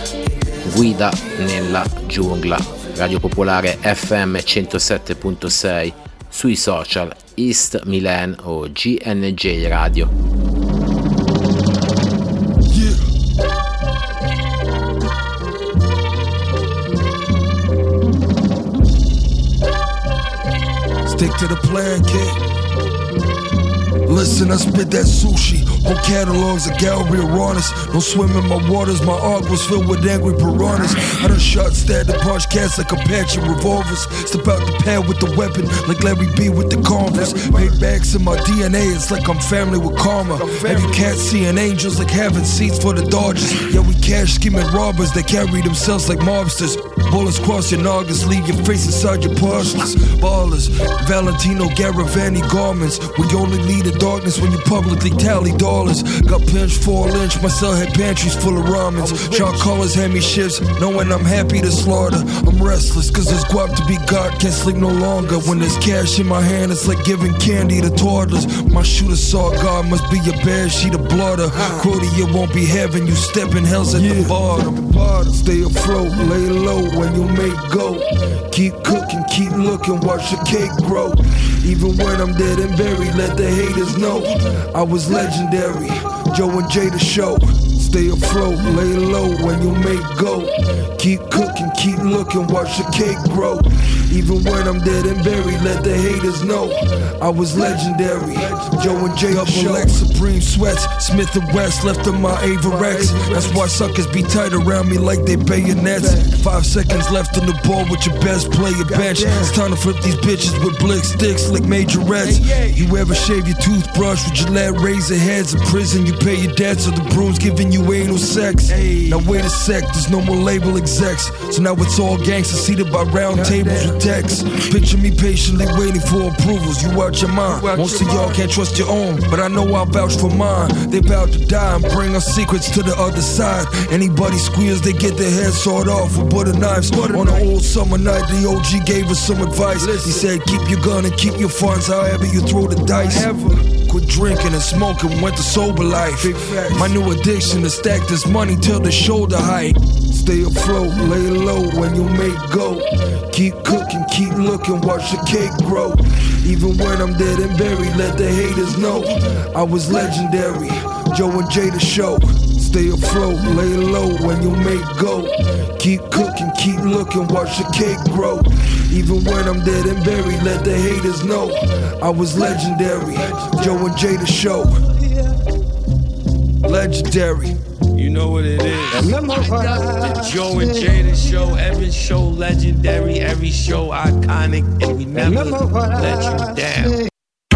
Guida nella giungla. Radio Popolare F M centosette virgola sei, sui social East Milan o G N J Radio. Yeah. Stick to the plan, kid. Listen, I spit that sushi on catalogs of gallery aronas. Don't swim in my waters, my art was filled with angry piranhas. I done shot, stabbed, and punched cats like Apache revolvers. Step out the pad with the weapon, like Larry B with the Converse. Big bags in my D N A, it's like I'm family with karma. Every cat seeing angels like having seats for the Dodgers. Yeah, we cash skimming robbers that carry themselves like mobsters. Bullets cross your noggins, leave your face inside your parcels. Ballers, Valentino Garavani garments. We only lead the darkness when you publicly tally dollars. Got pinched for a lynch, my cell had pantries full of ramens. Sean Collins had me shifts, knowing I'm happy to slaughter. I'm restless, cause there's guap to be got, can't sleep no longer. When there's cash in my hand, it's like giving candy to toddlers. My shooter saw God, must be a bad sheet of blotter. Cody, it won't be heaven, you stepping hell's at the bottom. Stay afloat, lay low when you make go. Keep cooking, keep looking, watch your cake grow. Even when I'm dead and buried, let the haters know I was legendary. Joe and Jay the show. Stay afloat, lay low when you make go. Keep cooking, keep looking, watch your cake grow. Even when I'm dead and buried, let the haters know I was legendary. Joe and Jay up Lex Supreme sweats, Smith and West left on my Averex. That's why suckers be tight around me like they bayonets. Five seconds left on the ball with your best player bench. It's time to flip these bitches with blick sticks like majorettes. You ever shave your toothbrush with Gillette razor heads? In prison you pay your debts, or the broom's giving you anal sex. Now wait a sec, there's no more label execs, so now it's all gangsters seated by round tables with decks. Picture me patiently waiting for approvals. You out your mind. Most of y'all can't trust your own, but I know I'll vouch for mine. They about to die and bring our secrets to the other side. Anybody squeals, they get their heads sawed off with butter knives. On an old summer night, the O G gave us some advice. He said, keep your gun and keep your funds however you throw the dice. Quit drinking and smoking, went to sober life. My new addiction to stack this money till the shoulder height. Stay afloat, lay low when you make go. Keep cooking, keep looking, watch the cake grow. Even when I'm dead and buried, let the haters know I was legendary. Joe and Jay the show. Stay afloat, lay low when you make go. Keep cooking, keep looking, watch the cake grow. Even when I'm dead and buried, let the haters know I was legendary. Joe and Jay the show. Legendary. You know what it is. The Joe and Jada show, every show legendary, every show iconic, and we never let you down.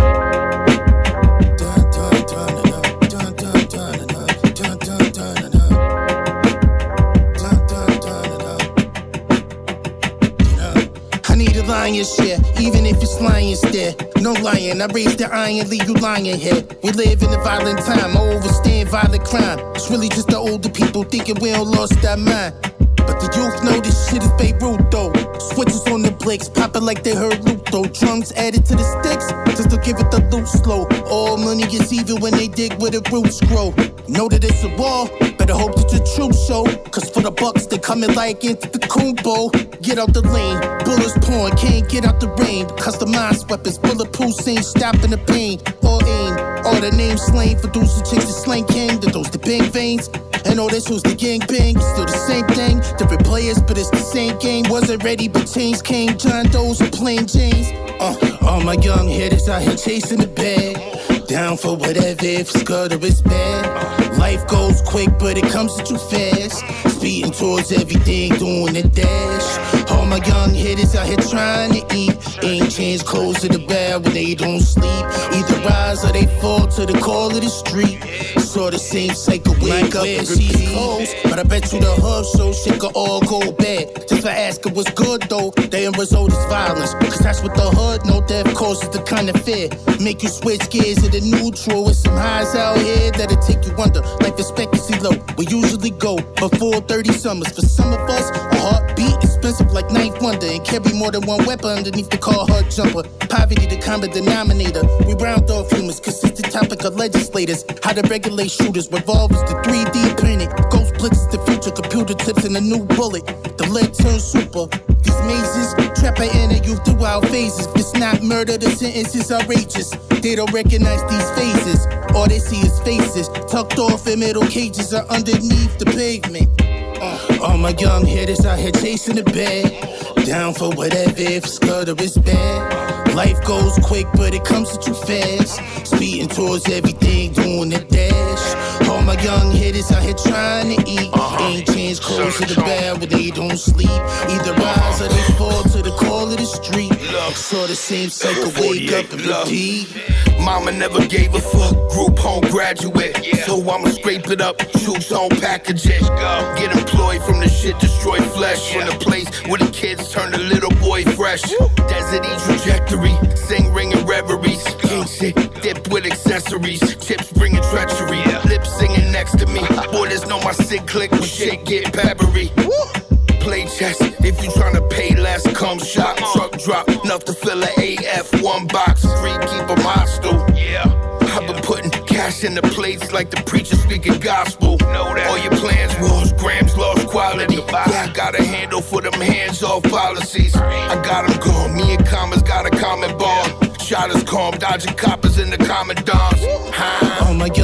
Lion's share, even if it's lions there. No lying, I raise the iron, leave you lying here. We live in a violent time, I overstand violent crime. It's really just the older people thinking we all lost our mind. But the youth know this shit is Beirut though. Switches on the blicks, popping like they heard Luther. Drums added to the sticks, just to give it the loose slow. All money is even when they dig where the roots grow. Know that it's a war, better hope that your troops show. Cause for the bucks, they coming like into the Kumbo. Get out the lane, bullets pouring, can't get out the rain. Customized weapons, bulletproof, ain't stopping the pain. Or aim, all the names slain for those who chase the slang king. To those the bang veins, and all this who's the gang bang. Still the same thing, different players, but it's the same game. Wasn't ready, but change came. John Doe's and plain James. Uh, all my young hitters out here chasing the bag. Down for whatever, if it's good or it's bad. Life goes quick, but it comes too fast. Speeding towards everything, doing the dash. All my young hitters out here trying to eat. Ain't changed clothes to the bed when they don't sleep. Either rise or they fall to the call of the street. Saw the same cycle, wake up and see clothes. But I bet you the hub so shit could all go bad. Just for asking what's good though, the end result is violence. Cause that's what the hood know, death causes the kind of fear. Make you switch gears to the neutral with some highs out here that'll take you under. Life expectancy low, we usually go before thirty summers. For some of us, a heartbeat expensive like Ninth Wonder. And carry more than one weapon underneath the car hard jumper. Poverty the common denominator. We round off humans, consistent topic of legislators. How to regulate shooters, revolvers, the three D printed. Ghost blitzes, the future, computer tips, and a new bullet. The lead turns super. These mazes, trap I enter you throughout phases. If it's not murder, the sentence is outrageous. They don't recognize these phases. All they see is faces, tucked off in middle cages or underneath the pavement. Uh, all my young hitters out here chasing the bag. Down for whatever, if it's good or it's bad. Life goes quick, but it comes too fast. Speeding towards everything, doing the dash. All my young hitters out here trying to eat. Uh-huh. Ain't changed clothes to the bed when they don't sleep. Either rise or they fall to the call of the street. Saw the same cycle, wake up and repeat. Mama never gave a fuck, group home graduate. Yeah. So I'ma scrape it up, choose home package it. Get employed from the shit, destroy flesh. Yeah. From the place where the kids turn the little boy fresh. Woo. Desert E trajectory, sing ringing reveries. King shit, dipped with accessories. Chips bringing treachery, yeah. Lip singing next to me. Boy, there's no my sick click when shit get peppery. Woo. Play chess, if you tryna pay less, come shop. Truck drop, enough to fill a A F one box. Three, keep them hostile. Yeah. I've been putting cash in the plates like the preacher speaking gospel. Know that. All your plans, walls, grams, lost quality. Yeah, I got a handle for them hands-off policies. I got them gone, me and Commas got a common bond. Shot us calm, dodging coppers in the commandants. All my young hitters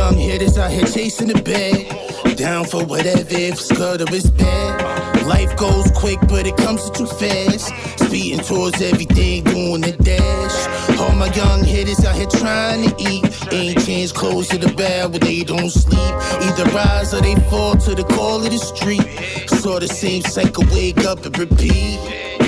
hitters out here chasing the bag. Down for whatever, if it's good or it's bad. Life goes quick, but it comes too fast. Speeding towards everything, doing the dash. All my young hitters out here trying to eat. Ain't changed clothes to the bed where they don't sleep. Either rise or they fall to the call of the street. Sort of same cycle, wake up and repeat.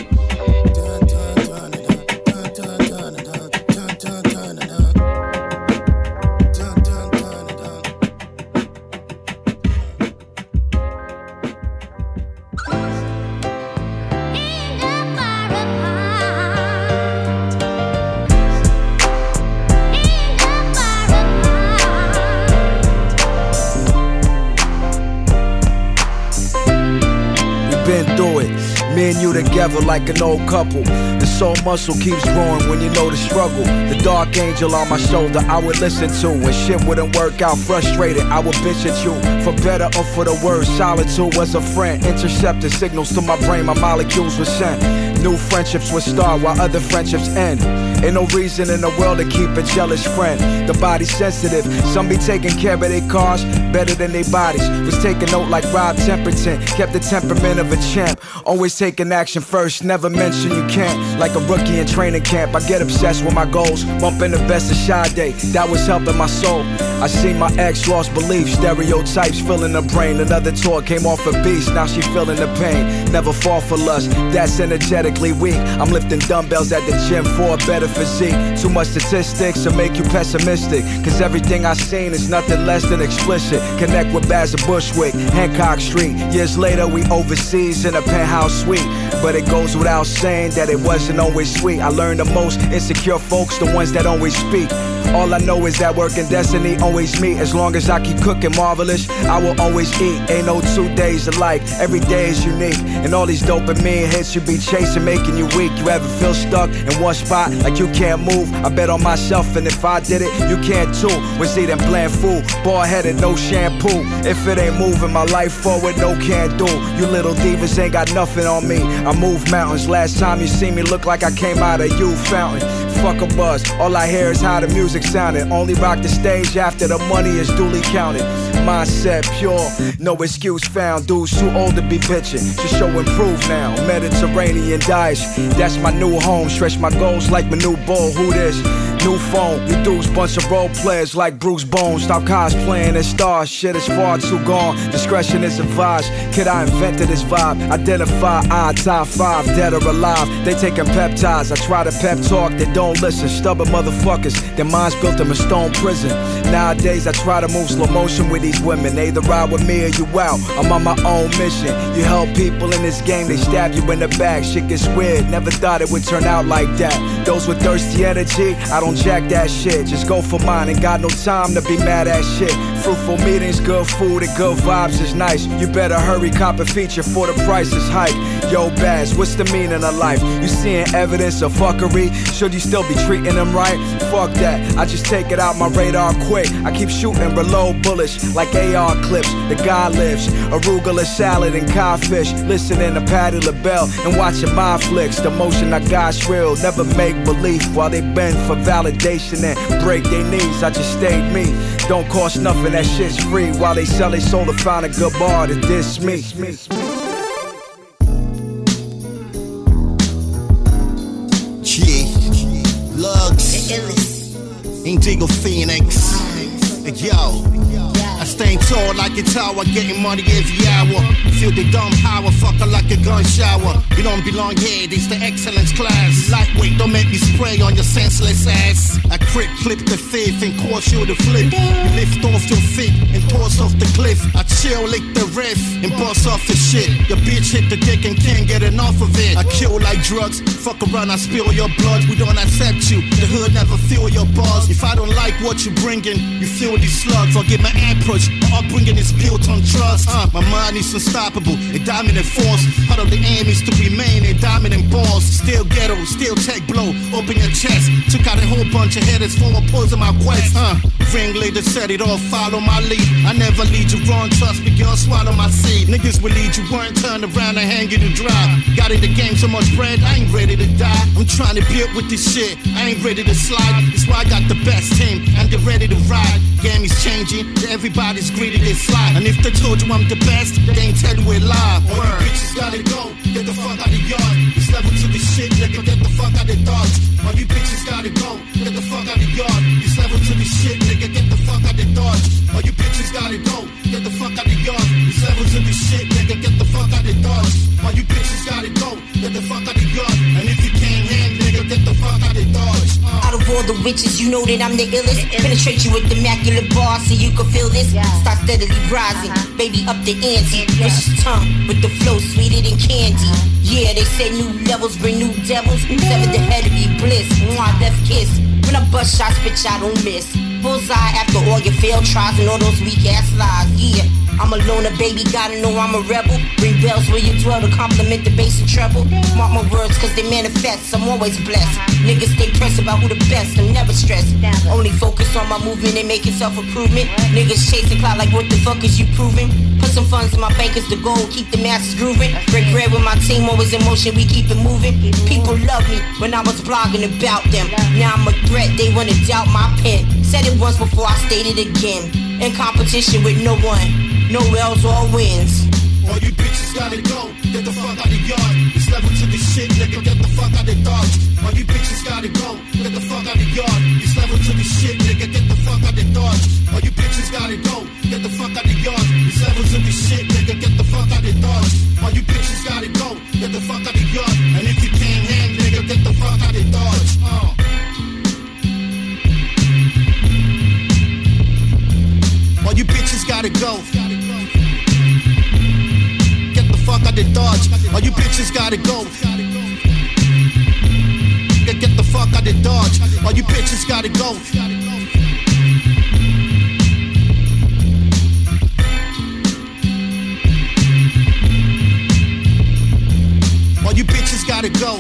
Me and you together like an old couple. The soul muscle keeps growing when you know the struggle. The dark angel on my shoulder I would listen to. When shit wouldn't work out, frustrated, I would bitch at you. For better or for the worse, solitude was a friend. Intercepted signals to my brain, my molecules were sent. New friendships would start while other friendships end. Ain't no reason in the world to keep a jealous friend. The body's sensitive, some be taking care of their cars better than their bodies. Was taking note like Rob Temperton, kept the temperament of a champ. Always taking action first, never mention you can't. Like a rookie in training camp, I get obsessed with my goals. Bumping the best of Sade, that was helping my soul. I seen my ex lost belief, stereotypes filling her brain. Another tour came off a beast, now she feeling the pain. Never fall for lust, that's energetically weak. I'm lifting dumbbells at the gym for a better physique. Too much statistics to make you pessimistic, cause everything I seen is nothing less than explicit. Connect with Basil Bushwick, Hancock Street. Years later we overseas in a penthouse suite. But it goes without saying that it wasn't always sweet. I learned the most insecure folks, the ones that always speak. All I know is that work and destiny always meet. As long as I keep cooking marvelous, I will always eat. Ain't no two days alike, every day is unique. And all these dopamine hits you be chasing, making you weak. You ever feel stuck in one spot like you can't move? I bet on myself, and if I did it, you can too. We see them bland fool, bald-headed, no shampoo. If it ain't moving my life forward, no can do. You little divas ain't got nothing on me. I move mountains. Last time you see me look like I came out of you fountain. Fuck a buzz, all I hear is how the music sounded. Only rock the stage after the money is duly counted. Mindset pure, no excuse found. Dudes too old to be bitching, just show improve now. Mediterranean dice, that's my new home. Stretch my goals like my new ball. Who this? New phone, you dudes bunch of role players like Bruce Bones. Stop cosplaying as stars, shit is far too gone. Discretion is advised, kid I invented this vibe. Identify I, top five, dead or alive. They taking peptides, I try to pep talk, they don't listen. Stubborn motherfuckers, their minds built in a stone prison. Nowadays I try to move slow motion with these women. They either ride with me or you out, I'm on my own mission. You help people in this game, they stab you in the back. Shit gets weird, never thought it would turn out like that. Those with thirsty energy, I don't jack that shit, just go for mine. Ain't got no time to be mad at shit. Fruitful meetings, good food and good vibes is nice. You better hurry, cop a feature for the price is hike. Yo Baz, what's the meaning of life? You seeing evidence of fuckery? Should you still be treating them right? Fuck that, I just take it out my radar quick. I keep shooting reload bullets like A R clips. The guy lives, arugula salad and codfish. Listening to Patti LaBelle and watching my flicks. The motion I got's real, never make belief. While they bend for validation and break their knees, I just stayed me. Don't cost nothing, that shit's free. While they sell their soul to find a good bar to diss me. Yeah, Lugs, Indigo Phoenix, yo. I stand tall like a tower, getting money every hour. Feel the dumb power, fucker like a gun shower. You don't belong here, this the excellence class. Lightweight, don't make me spray on your senseless ass. I crit clip the fifth and cause you to flip. You lift off your feet and toss off the cliff. I chill, lick the riff and bust off the shit. Your bitch hit the dick and can't get enough of it. I kill like drugs, fuck around, I spill your blood. We don't accept you, the hood never feel your bars. If I don't like what you bringing, you feel these slugs. I'll get my approach, my upbringing is built on trust. uh, My mind is unstoppable, a dominant force. Part of the aim is to remain a dominant boss. Still ghetto, still tech blow, open your chest. Took out a whole bunch of headers for opposing my quest, huh? Ringleader said it all, follow my lead. I never lead you wrong, trust me, girl, swallow my seed. Niggas will lead you, weren't turned around and hang you to dry. Got in the game so much bread, I ain't ready to die. I'm trying to build with this shit, I ain't ready to slide. That's why I got the best team, and they're ready to ride. Game is changing, everybody's greedy to slide. And if they told you I'm the best, they ain't tell you we're live. All you bitches gotta go, get the fuck out of yard. It's level to the shit, nigga, get the fuck out of dogs. All you bitches gotta go, get the fuck out of yard. It's level to the shit, nigga, get the fuck out of dogs. All you bitches gotta go, get the fuck out of yard. It's level to the shit, nigga, get the fuck out of dogs. All you bitches gotta go, get the fuck out of yard. And if you can't hang, nigga, get the fuck out of dogs. Out of all the witches, you know that I'm the illest. Penetrate you with immaculate bars so you can feel this. Start steadily rising, baby, up the ante. Vicious tongue with the flow sweeter than candy. Yeah, they say new levels bring new devils. Seven the head of be bliss. Mwah, left kiss. When I bust shots, bitch, I don't miss. Bullseye after all your failed tries and all those weak ass lies. Yeah, I'm a loner, baby, gotta know I'm a rebel. Ring bells where you dwell to compliment the bass and treble. Mark my words, cause they manifest, I'm always blessed. Niggas stay pressed about who the best, I'm never stressed. Only focus on my movement and making self-improvement. Niggas chasing clout like what the fuck is you proving? Put some funds in my bank is the goal, keep the masses grooving. Break bread with my team, always in motion, we keep it moving. People love me when I was blogging about them. Now I'm a threat, they wanna doubt my pen. Said it once before, I stated again. In competition with no one, no L's or wins. All you bitches gotta go, get the fuck out of yard. It's level to the shit, nigga, get the fuck out of dogs. All you bitches gotta go, get the fuck out of yard. It's level to the shit, nigga, get the fuck out of dogs. All you bitches gotta go, get the fuck out of yard. It's level to the shit, nigga, get the fuck out of dogs. All you bitches gotta go, get the fuck out of yard. And if you can't hang, nigga, get the fuck out of dogs. Uh. All you bitches gotta go. Get the fuck out of Dodge. All you bitches gotta go. Get, get the fuck out of Dodge. All you bitches gotta go. All you bitches gotta go.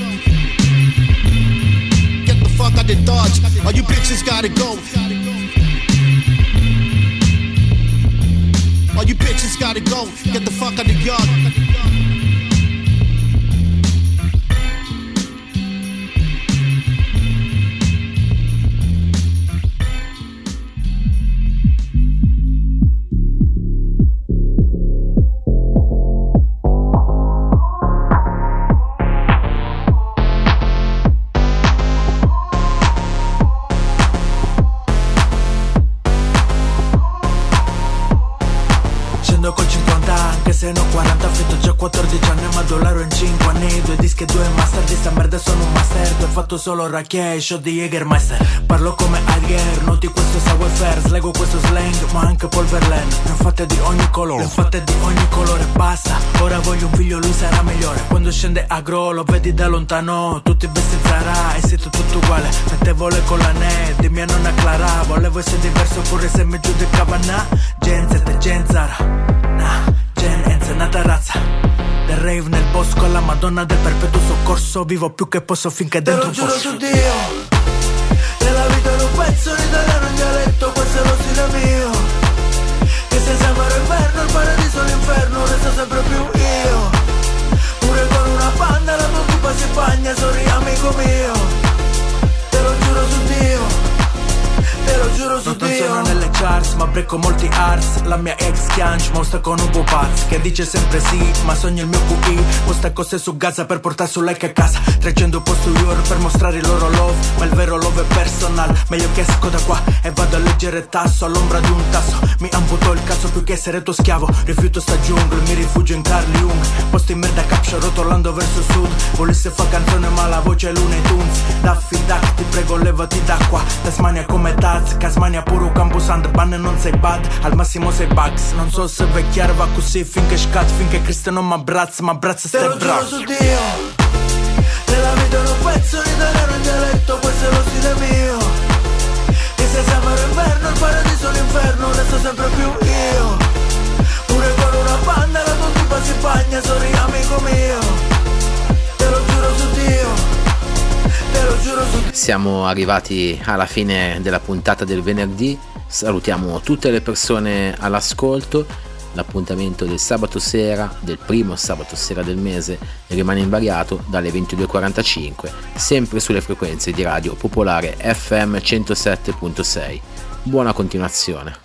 Get the fuck out of Dodge. All you bitches gotta go. All you bitches gotta go, get the fuck out the yard. Se ne ho quaranta, affitto già quattordici anni, ma dollaro in cinque anni. Due dischi e due master, di sta merda sono un master. Tu hai fatto solo racchè, shot di Jägermeister. Parlo come Alger, noti questo sour fair. Slego questo slang, ma anche polverland. Ne ho fatte di ogni colore, ne ho fatte di ogni colore. Basta, ora voglio un figlio, lui sarà migliore. Quando scende agro, lo vedi da lontano. Tutti vestiti Zara, e siete tutto uguale. Mettevole con la ne, di mia nonna Clara. Volevo essere diverso, pure se mi giudicava na. Genze e Genzara, nah. Gen Enze, nata razza. Del rave nel bosco alla Madonna del perpetuo soccorso. Vivo più che posso finché dentro te lo giuro su Dio, nella vita non penso in italiano in dialetto. Questo è lo stile mio. Che se sembra inverno, il paradiso l'inferno, resto sempre più io. Pure con una banda la tua tipa si bagna, sorri amico mio. Te lo giuro su Dio, te lo giuro su non Dio. sono nelle charts, ma brecco molti arts. La mia ex Chianch mostra con un pupaz che dice sempre sì, ma sogno il mio Q I. Posta cose su Gaza per portare su like a casa. Trecento posto Euro per mostrare il loro love, ma il vero love è personal. Meglio che esco da qua e vado a leggere tasso all'ombra di un tasso. Mi amputo il caso più che essere tuo schiavo. Rifiuto sta giungla, mi rifugio in Carl Jung. Posto in merda capscio rotolando verso sud. Volesse fa canzone ma la voce è Looney Tunes. Daffy Duck, ti prego levati da qua. Tasmania come Taz, Casmania puro campus and ban non sei bad. Al massimo sei bugs. Non so se vecchiare va così finché scat. Finché Cristo non m'abbrazza, m'abbrazza stai bravo. Te lo giuro su Dio, nella vita non penso in italiano in dialetto. Questo è lo stile mio. Che se sembra inverno, il paradiso l'inferno, resto sempre più io. Pure con una banda la tua tipa si bagna, sorri amico mio. Te lo giuro su Dio, Siamo arrivati alla fine della puntata del venerdì, salutiamo tutte le persone all'ascolto. L'appuntamento del sabato sera, del primo sabato sera del mese, rimane invariato dalle ventidue e quarantacinque, sempre sulle frequenze di Radio Popolare F M centosette virgola sei. Buona continuazione.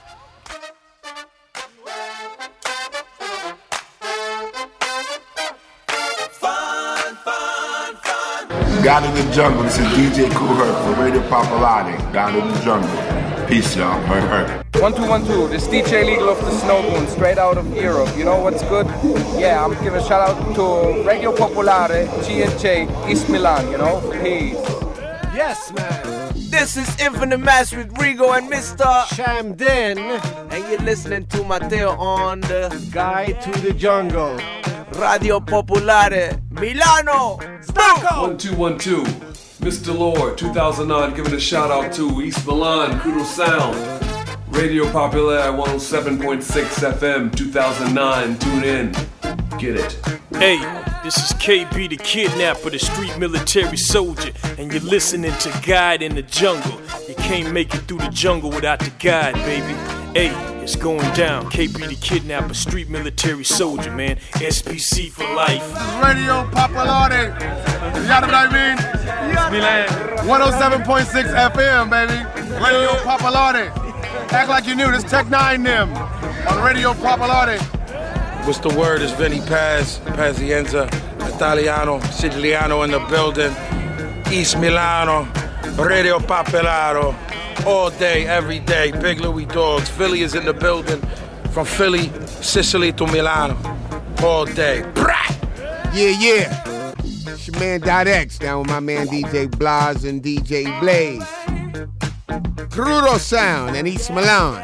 God in the Jungle, this is D J Kool Herc for Radio Popolare. God in the Jungle. Peace, y'all. Herc, Herc. One two one two. This D J Legal of the Snowboon, straight out of Europe. You know what's good? Yeah, I'm giving a shout out to Radio Popolare, G and J, East Milan. You know, peace. Yes, man. This is Infinite Mass with Rigo and Mister Shamden, and you're listening to Matteo on the Guide to the Jungle. Radio Popolare, Milano, Spacco! one two one two, Mister Lord, two thousand nine, giving a shout out to East Milan, Kudo Sound, Radio Popolare one oh seven point six F M, two thousand nine, tune in, get it. Hey, this is K B the Kidnapper, the street military soldier, and you're listening to Guide in the Jungle. You can't make it through the jungle without the guide, baby. Hey, it's going down. K B the Kidnapper, street military soldier, man. S P C for life. Radio Popolare. You got what I mean? Yes, Milan. one oh seven point six F M, baby. Radio Popolare. Act like you knew. This Tech nine them on Radio Popolare. What's the word? It's Vinny Paz, Pazienza, Italiano, Siciliano in the building. East Milano, Radio Popolare. All day, every day, Big Louie Dogs. Philly is in the building. From Philly, Sicily to Milano. All day. Yeah, yeah. It's your man Dot X down with my man D J Blas and D J Blaze. Crudo Sound and East Milan.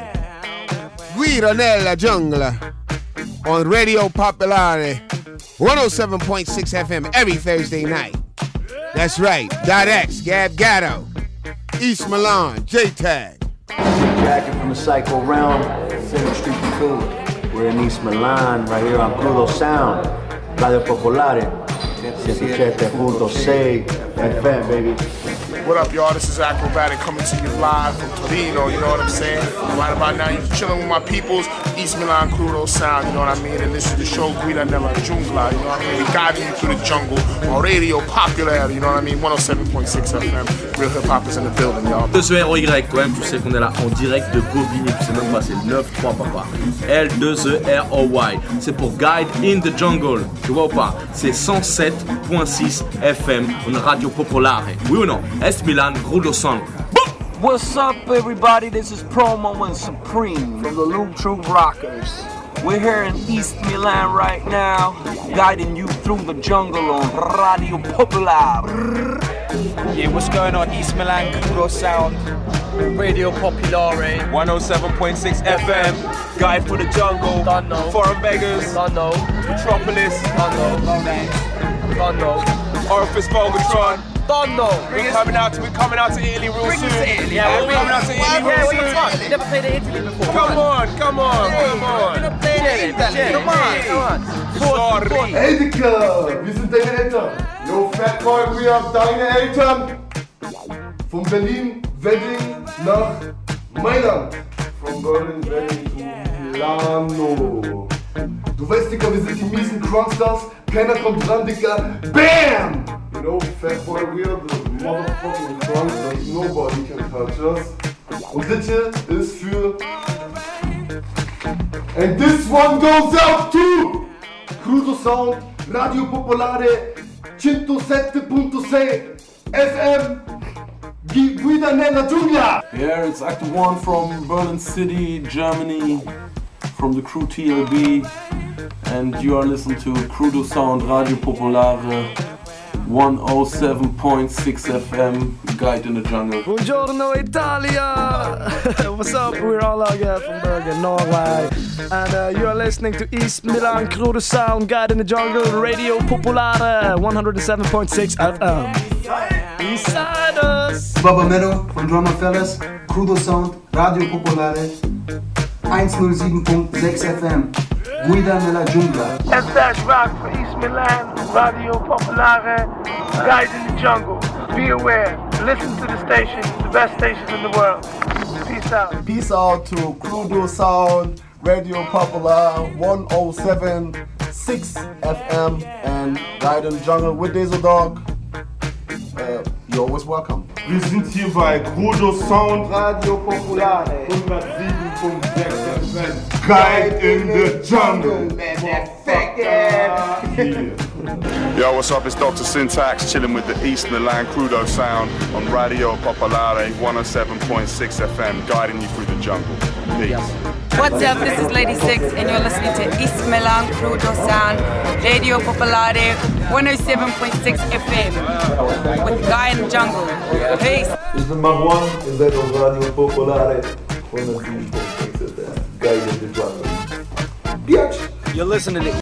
Guida nella giungla on Radio Popolare one oh seven point six F M every Thursday night. That's right. Dot X, Gab Gatto. East Milan, J-Tag. Jacket from the Psycho Realm, Center Street two. We're in East Milan, right here on Crudo Sound, Radio Popolare, one oh seven point six F M, baby. What up, y'all? This is Acrobatic coming to you live from Torino, you know what I'm saying? Right about now, you're chilling with my peoples, East Milan Crudo Sound, you know what I mean? And this is the show Guida nella Giungla, you know what I mean? We guiding you through the jungle on Radio Popolare, you know what I mean? one oh seven point six F M. Real hip hop is in the building, y'all. L deux E R O Y, toi-même, tu sais qu'on est là en direct de Bobigny, tu sais même pas, c'est le neuf trois papa. L deux E R O Y, c'est pour Guide in the Jungle, tu vois ou pas? C'est cent sept point six F M, une radio popolare. Oui ou non? Est Milan, Crudo Sound. What's up, everybody? This is Promo and Supreme from the Loop Troop Rockers. We're here in East Milan right now, guiding you through the jungle on Radio Popolare. Yeah, what's going on? East Milan, Crudo Sound, Radio Popolare, one oh seven point six F M, Guide for the Jungle, don't know. Foreign Beggars, don't know. Metropolis, don't know. Don't know. Orifice Vogatron, don't know. We're coming out to, we're coming out to Italy real soon. Italy. Yeah, we're coming out to Italy real soon. Yeah, never played in Italy before. Come on, come on, come on. We're not playing in Italy. Come on, come on. Sorry. Hey, Dicker, wir sind deine Eltern. Yo, Fat Boy, we are deine Eltern. Von Berlin, Wedding nach Mailand. From Berlin, Wedding to Milano. Du weißt, Dicker, wir sind die miesen Crunkstars. Keiner kommt dran, Dicker. Bam! You know, Fat Boy, we are the motherfucking Crunkstars. Nobody can touch us. Und das hier ist für... And this one goes out to... Crudo Sound, Radio Popolare, one oh seven point six F M, Guida nella Giungla. Yeah, it's Act one from Berlin City, Germany, from the crew T L B, and you are listening to Crudo Sound, Radio Popolare, one oh seven point six F M, Guide in the Jungle. Buongiorno Italia! What's up? We're all out here from Bergen, Norway. And uh, you are listening to East Milan Crudo Sound, Guide in the Jungle, Radio Popolare, one oh seven point six F M. Beside us! Baba Mero von Drummer Fellas, Crudo Sound, Radio Popolare, one oh seven point six F M. Guida nella Giungla. And that's rock for East Milan, Radio Popolare, Guide in the Jungle. Be aware. Listen to the station, the best station in the world. Peace out. Peace out to Crudo Sound, Radio Popular one oh seven point six F M and Guide in the Jungle with Diesel Dog. Uh, you're always welcome. Wir sind hier bei Crudo Sound, Radio Popular hundertsieben Komma sechs F M. Guide in the Jungle. Yo, what's up? It's Doctor Syntax chilling with the East Milan Crudo Sound on Radio Popolare one oh seven point six F M, guiding you through the jungle. Peace. What's up? This is Lady Six, and you're listening to East Milan Crudo Sound, Radio Popolare one oh seven point six F M with Guy in the Jungle. Peace. This is Marwan, and that was Radio Popolare one oh seven point six F M, Guy in the Jungle. Bitch. You're listening to